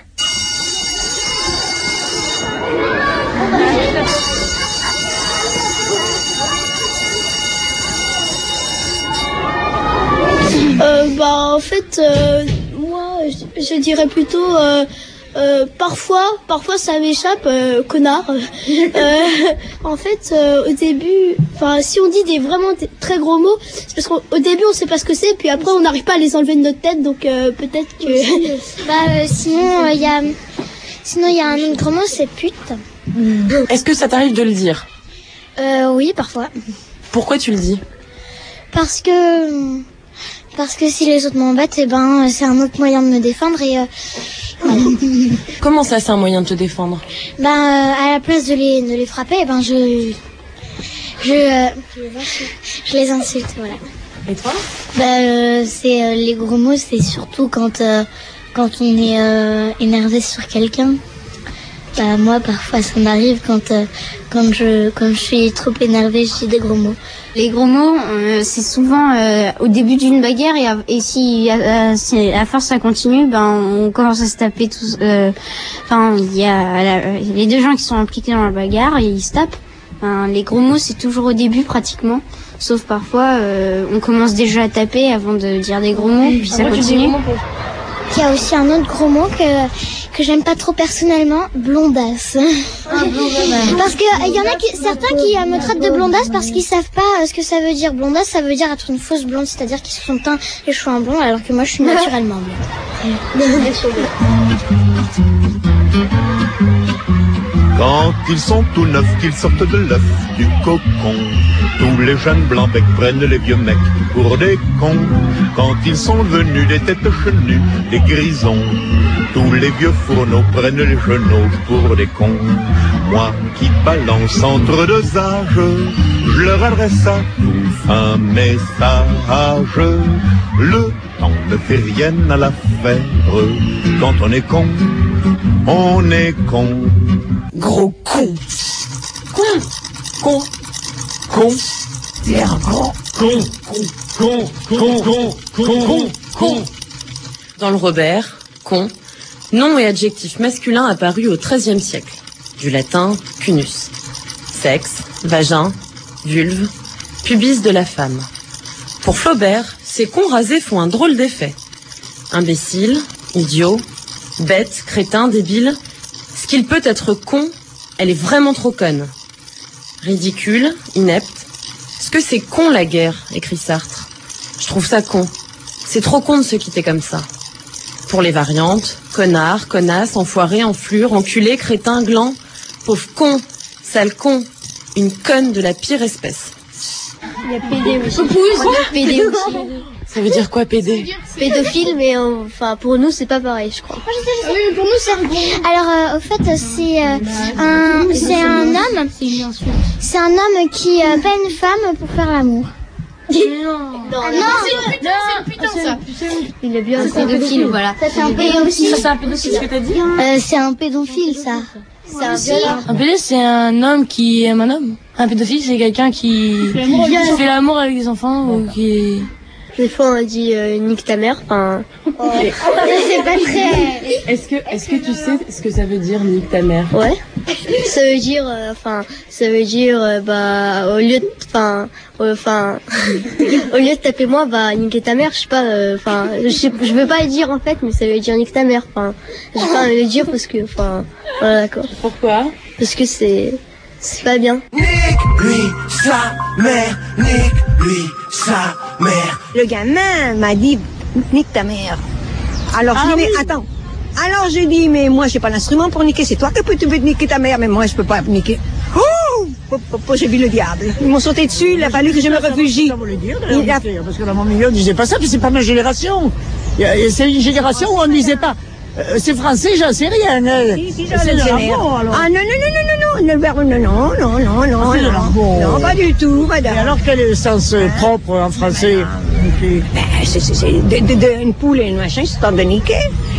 Euh, bah en fait, euh, moi je, je dirais plutôt euh, euh, parfois, parfois ça m'échappe, euh, connard. Euh, en fait, euh, au début, enfin si on dit des vraiment des très gros mots, c'est parce qu'au début on sait pas ce que c'est, puis après on n'arrive pas à les enlever de notre tête, donc euh, peut-être que. bah euh, sinon il euh, y a, sinon il y a un autre gros mot, c'est pute. Est-ce que ça t'arrive de le dire? Euh, oui, parfois. Pourquoi tu le dis? Parce que. Parce que si les autres m'embêtent, eh ben, c'est un autre moyen de me défendre et euh, voilà. Comment ça, c'est un moyen de te défendre? Ben, euh, à la place de les, de les frapper, eh ben, je, je, euh, je les insulte, voilà. Et toi? Ben, euh, c'est euh, les gros mots, c'est surtout quand, euh, quand on est euh, énervé sur quelqu'un. Ben, moi, parfois, ça m'arrive quand, euh, quand je, quand je suis trop énervée, je dis des gros mots. Les gros mots, euh, c'est souvent euh, au début d'une bagarre et, à, et si à, à force ça continue, ben on commence à se taper tous. Enfin, euh, il y a la, les deux gens qui sont impliqués dans la bagarre et ils se tapent. Ben, les gros mots, c'est toujours au début pratiquement, sauf parfois euh, on commence déjà à taper avant de dire des gros mots, puis ça continue. Il y a aussi un autre gros mot que, que j'aime pas trop personnellement, blondasse. Ah, blondasse. Parce que il y en a qui, certains qui euh, me traitent de blondasse parce qu'ils savent pas euh, ce que ça veut dire. Blondasse, ça veut dire être une fausse blonde, c'est-à-dire qu'ils se sont teints les cheveux en blond, alors que moi je suis naturellement blonde. Quand ils sont tout neufs, qu'ils sortent de l'œuf du cocon, tous les jeunes blancs becs prennent les vieux mecs pour des cons. Quand ils sont venus des têtes chenues, des grisons, tous les vieux fourneaux prennent les genoux pour des cons. Moi qui balance entre deux âges, je leur adresse à tous un message. Le temps ne fait rien à l'affaire, quand on est con, on est con. Gros con. Con. Con. Con. T'es un con. Con. Con. Con. Con. Con. Con. Con. Dans le Robert, con, nom et adjectif masculin apparu au treizième siècle. Du latin cunus. Sexe, vagin, vulve, pubis de la femme. Pour Flaubert, ces cons rasés font un drôle d'effet. Imbécile, idiot, bête, crétin, débile. Ce qu'il peut être con, elle est vraiment trop conne. Ridicule, inepte. Ce que c'est con la guerre, écrit Sartre. Je trouve ça con. C'est trop con de se quitter comme ça. Pour les variantes, connard, connasse, enfoiré, enflure, enculé, crétin, gland. Pauvre con, sale con, une conne de la pire espèce. Il y a P D aussi. P D aussi. Ça veut dire quoi, P D? Pédophile, mais euh, enfin pour nous c'est pas pareil, je crois. Oui, pour nous c'est un gros. Alors euh, au fait c'est euh, un c'est un homme. C'est un homme qui euh, bat une femme pour faire l'amour. Non, non, c'est un putain ça. Il est bien un pédophile, voilà. Ça c'est un pédophile. Ça c'est un pédophile, ce que t'as dit? Euh, c'est un pédophile ça. C'est un violeur. Un pédophile, c'est un homme qui aime un homme. Un pédophile, c'est quelqu'un qui... qui fait l'amour avec des enfants ou qui... Des fois on dit euh, nique ta mère, enfin... Oh. C'est pas très... Est-ce que, est-ce que tu sais ce que ça veut dire nique ta mère? Ouais. Ça veut dire, enfin, euh, ça veut dire, euh, bah, au lieu de, enfin, enfin, au lieu de taper moi, bah, niquer ta mère, je sais pas, enfin, euh, je, je veux pas le dire en fait, mais ça veut dire nique ta mère, enfin, j'ai pas envie de le dire parce que, enfin, voilà, d'accord. Pourquoi? Parce que c'est, c'est pas bien. Nique-lui sa mère, nique-lui sa mère. Le gamin m'a dit, nique ta mère. Alors Ah je dis, mais oui. attends. Alors je dis, mais moi j'ai pas l'instrument pour niquer, c'est toi qui peux, tu peux niquer ta mère, mais moi je peux pas niquer. Ouh, oh, oh, oh, j'ai vu le diable. Ils m'ont sauté dessus, il a fallu que je me réfugie. Ça voulait dire, il a... parce que dans mon milieu on disait pas ça, puis c'est pas ma génération. C'est une génération où on ne disait pas. Euh, c'est français, j'en sais rien. Euh, Si, si, c'est le le génère. Rambo, alors. Ah non, non, non, non, non, non, le verbe, non, non, non, non, non, Ah, c'est le non, Rambo. non, pas du tout, madame. Et alors quel est le sens euh, propre en français? Ben, c'est, c'est, c'est de, de, de, une poule et une machin, c'est temps de niquer.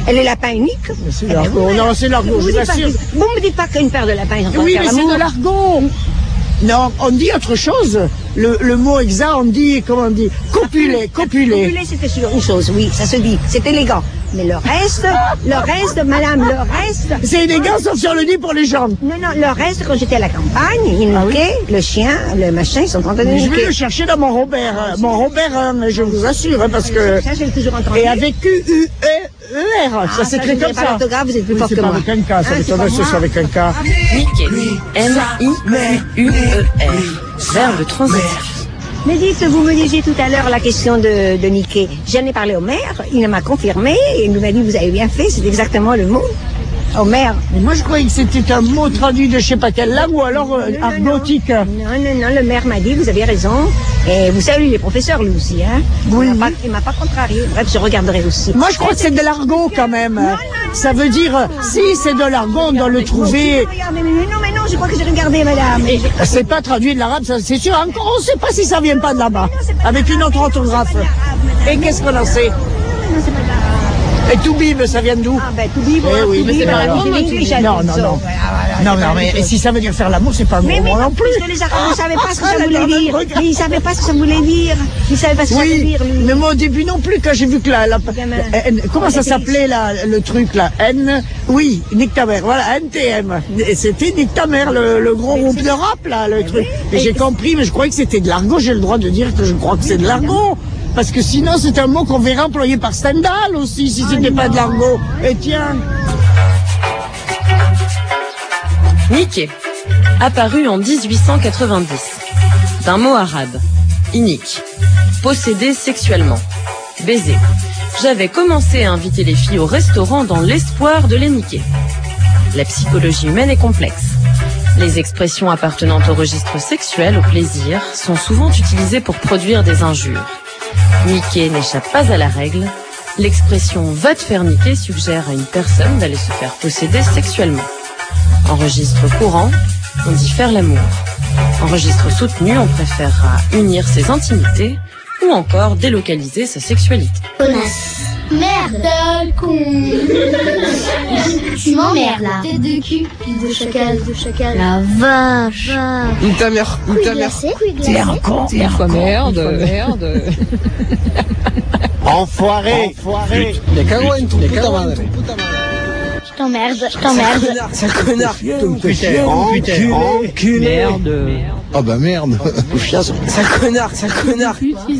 Et les lapins uniques? C'est Eh ben, l'argot. voilà. Non, c'est l'argot, Vous je dites pas l'assure. que- Vous me dites pas qu'une paire de lapins, ils ont pas Oui, faire mais c'est l'amour. de l'argot. Non, on dit autre chose. Le, le mot exact, on dit, comment on dit? Copuler, copuler. Copuler, c'était sur une chose, oui, ça se dit. C'est élégant. Mais le reste, le reste, madame, le reste. C'est élégant sauf sur le nid pour les jambes. Non, non, le reste, quand j'étais à la campagne, ils niquaient, le chien, le machin, ils sont en train de Mais je vais niquer. le chercher dans mon Robert, euh, mon Robert, hein, mais je vous assure, hein, parce que. Ça, j'ai toujours entendu. Et avec Q U E R, Ah, ça s'écrit je comme dirais pas ça. l'orthographe, vous êtes plus Oui, fort c'est que pas moi. avec un K, ça Ah, c'est m'étonnerait pas que ce moi. soit avec un K. Niquer. N I Q U E R. Verbe transitif. Mais dites, vous me disiez tout à l'heure la question de, de niquer. J'en ai parlé au maire, il m'a confirmé, et il m'a dit, vous avez bien fait, c'est exactement le mot. Au maire. Mais moi, je croyais que c'était un mot traduit de je sais pas quelle langue ou alors euh, argotique. Non, non, non, le maire m'a dit, vous avez raison. Et vous savez, il est professeur, lui aussi, hein. Oui, il m'a pas, il m'a pas contrarié. Bref, je regarderai aussi. Moi, je crois que c'est de l'argot quand même. Ça veut dire, euh, si c'est de l'argot, on doit le trouver. Regardez, mais non, mais non, je crois que j'ai regardé, madame. Et j'ai- C'est pas traduit de l'arabe, ça, c'est sûr. Encore, on sait pas si ça vient pas de là-bas. Avec une autre orthographe. Et qu'est-ce qu'on en sait? Et Toubib, ça vient d'où? Ah ben, Toubib, Eh oui, mais c'est pas alors, l'amour, c'est Toubib. l'English, Non, alors, non, so, non. voilà, voilà, Non, c'est non, pas mais la même si chose. ça veut dire faire l'amour, c'est pas un Mais, gros mais mot non non plus. plus. Les Arabes ne savaient pas ce que Ah, ça la voulait dame, dire. regarde. Ils ne savaient pas ce que ça voulait dire. Ils ne savaient pas ce que ça voulait Oui, dire, lui. mais moi au début non plus, quand j'ai vu que la, la- Gamin. N- comment ça s'appelait là, le truc là, N, oui, Nick ta mère, voilà, N T M. Et c'était Nick ta mère, le, le gros groupe de rap là, le truc. Et j'ai compris, mais je croyais que c'était de l'argot, j'ai le droit de dire que je crois que c'est de l'argot. Parce que sinon c'est un mot qu'on verrait employé par Stendhal aussi, si c'était pas de l'argot. Et tiens. Niquer. Apparu en dix-huit cent quatre-vingt-dix. D'un mot arabe. Inik. Posséder sexuellement. Baiser. J'avais commencé à inviter les filles au restaurant dans l'espoir de les niquer. La psychologie humaine est complexe. Les expressions appartenant au registre sexuel, au plaisir, sont souvent utilisées pour produire des injures. Niquer n'échappe pas à la règle. L'expression « va te faire niquer » suggère à une personne d'aller se faire posséder sexuellement. En registre courant, on dit faire l'amour. En registre soutenu, on préférera unir ses intimités ou encore délocaliser sa sexualité. Connasse. Merde, con. Tu m'emmerdes là. Tête de cul, fils de chacal, de chacal. La vache. Une ta mère, une Couille ta mère. glacée, couille glacée. T'es un con, t'es un con. Merde, merde. Enfoiré, enfoiré. Me cago en tu puta madre. Je t'emmerde, je t'emmerde. C'est un connard. Putain, enculé, enculé. Merde. Ah bah merde. C'est un connard, c'est un connard.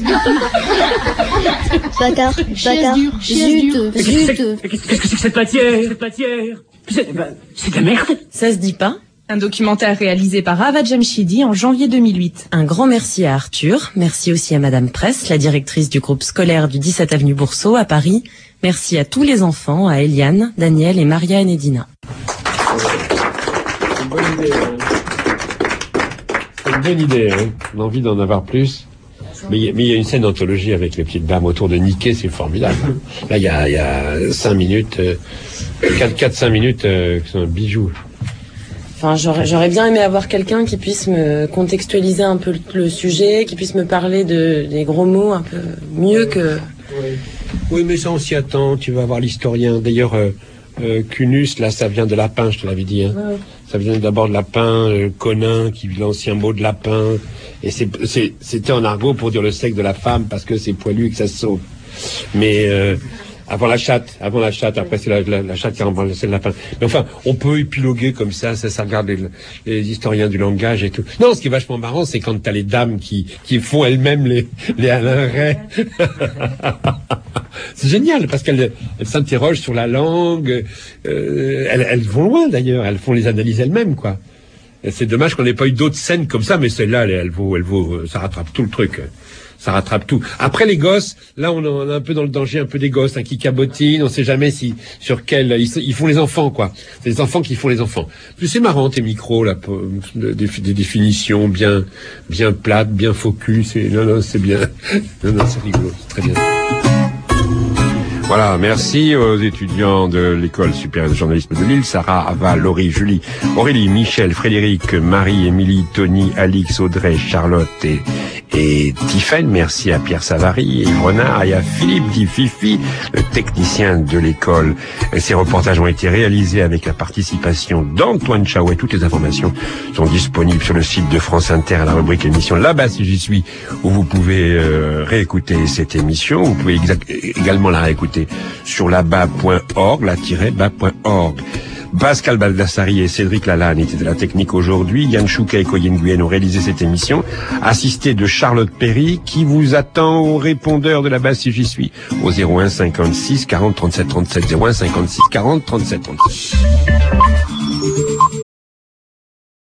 Bâtard, bâtard. Zut, zut. Qu'est-ce que c'est que cette matière, cette matière? C'est ben, c'est de la merde. Ça se dit pas? Un documentaire réalisé par Avad Jamshidi en janvier deux mille huit. Un grand merci à Arthur, merci aussi à Madame Press, la directrice du groupe scolaire du dix-sept avenue Boursault à Paris. Merci à tous les enfants, à Eliane, Daniel et Maria et Nedina. C'est une bonne idée. Hein. C'est une bonne idée. Hein. L'envie d'en avoir plus. Mais il y, y a une scène d'anthologie avec les petites dames autour de Niquet, c'est formidable. Là, il y a, y a cinq minutes, euh, quatre cinq minutes, euh, qui sont un bijou. Enfin, j'aurais, j'aurais bien aimé avoir quelqu'un qui puisse me contextualiser un peu le, le sujet, qui puisse me parler de, des gros mots un peu mieux que... Oui, oui, mais ça on s'y attend, tu vas voir l'historien. D'ailleurs, euh, euh, Cunus, là, ça vient de lapin, je te l'avais dit. Hein. Ouais. Ça vient d'abord de lapin, euh, conin, qui l'ancien mot de lapin. Et c'est, c'est, c'était en argot pour dire le sexe de la femme, parce que c'est poilu et que ça se sauve. Mais... Euh, Avant la chatte, avant la chatte, après c'est la, la, la chatte qui renvoie le lapin. Mais enfin, on peut épiloguer comme ça, ça, ça regarde les, les historiens du langage et tout. Non, ce qui est vachement marrant, c'est quand t'as les dames qui, qui font elles-mêmes les, les Alain Ray. C'est génial, parce qu'elles elles s'interrogent sur la langue, euh, elles, elles vont loin d'ailleurs, elles font les analyses elles-mêmes, quoi. Et c'est dommage qu'on n'ait pas eu d'autres scènes comme ça, mais celle-là, elle, elle vaut, elle vaut, ça rattrape tout le truc. Ça rattrape tout. Après les gosses, là on est un peu dans le danger, un peu des gosses, hein, qui cabotinent, on sait jamais si sur quel ils, ils font les enfants, quoi. C'est les enfants qui font les enfants. Puis c'est marrant tes micros là, des, des définitions bien bien plates, bien focus. Et non non c'est bien, non non c'est rigolo, c'est très bien. Voilà, merci aux étudiants de l'école supérieure de journalisme de Lille, Sarah, Ava, Laurie, Julie, Aurélie, Michel, Frédéric, Marie, Émilie, Tony, Alix, Audrey, Charlotte et, et Tiffaine. Merci à Pierre Savary et Renard et à Philippe Di Fifi, le technicien de l'école. Ces reportages ont été réalisés avec la participation d'Antoine Chaouet. Toutes les informations sont disponibles sur le site de France Inter à la rubrique émission Là-bas si j'y suis, où vous pouvez euh, réécouter cette émission. Vous pouvez également la réécouter sur là-bas point org, là-bas point org. Pascal Baldassari et Cédric Lalanne étaient de la technique aujourd'hui. Yann Chouca et Coyen Nguyen ont réalisé cette émission, assisté de Charlotte Perry, qui vous attend au répondeur de Là-bas si j'y suis, au zéro un cinquante-six quarante trente-sept trente-sept, zéro un cinquante-six quarante trente-sept trente-sept.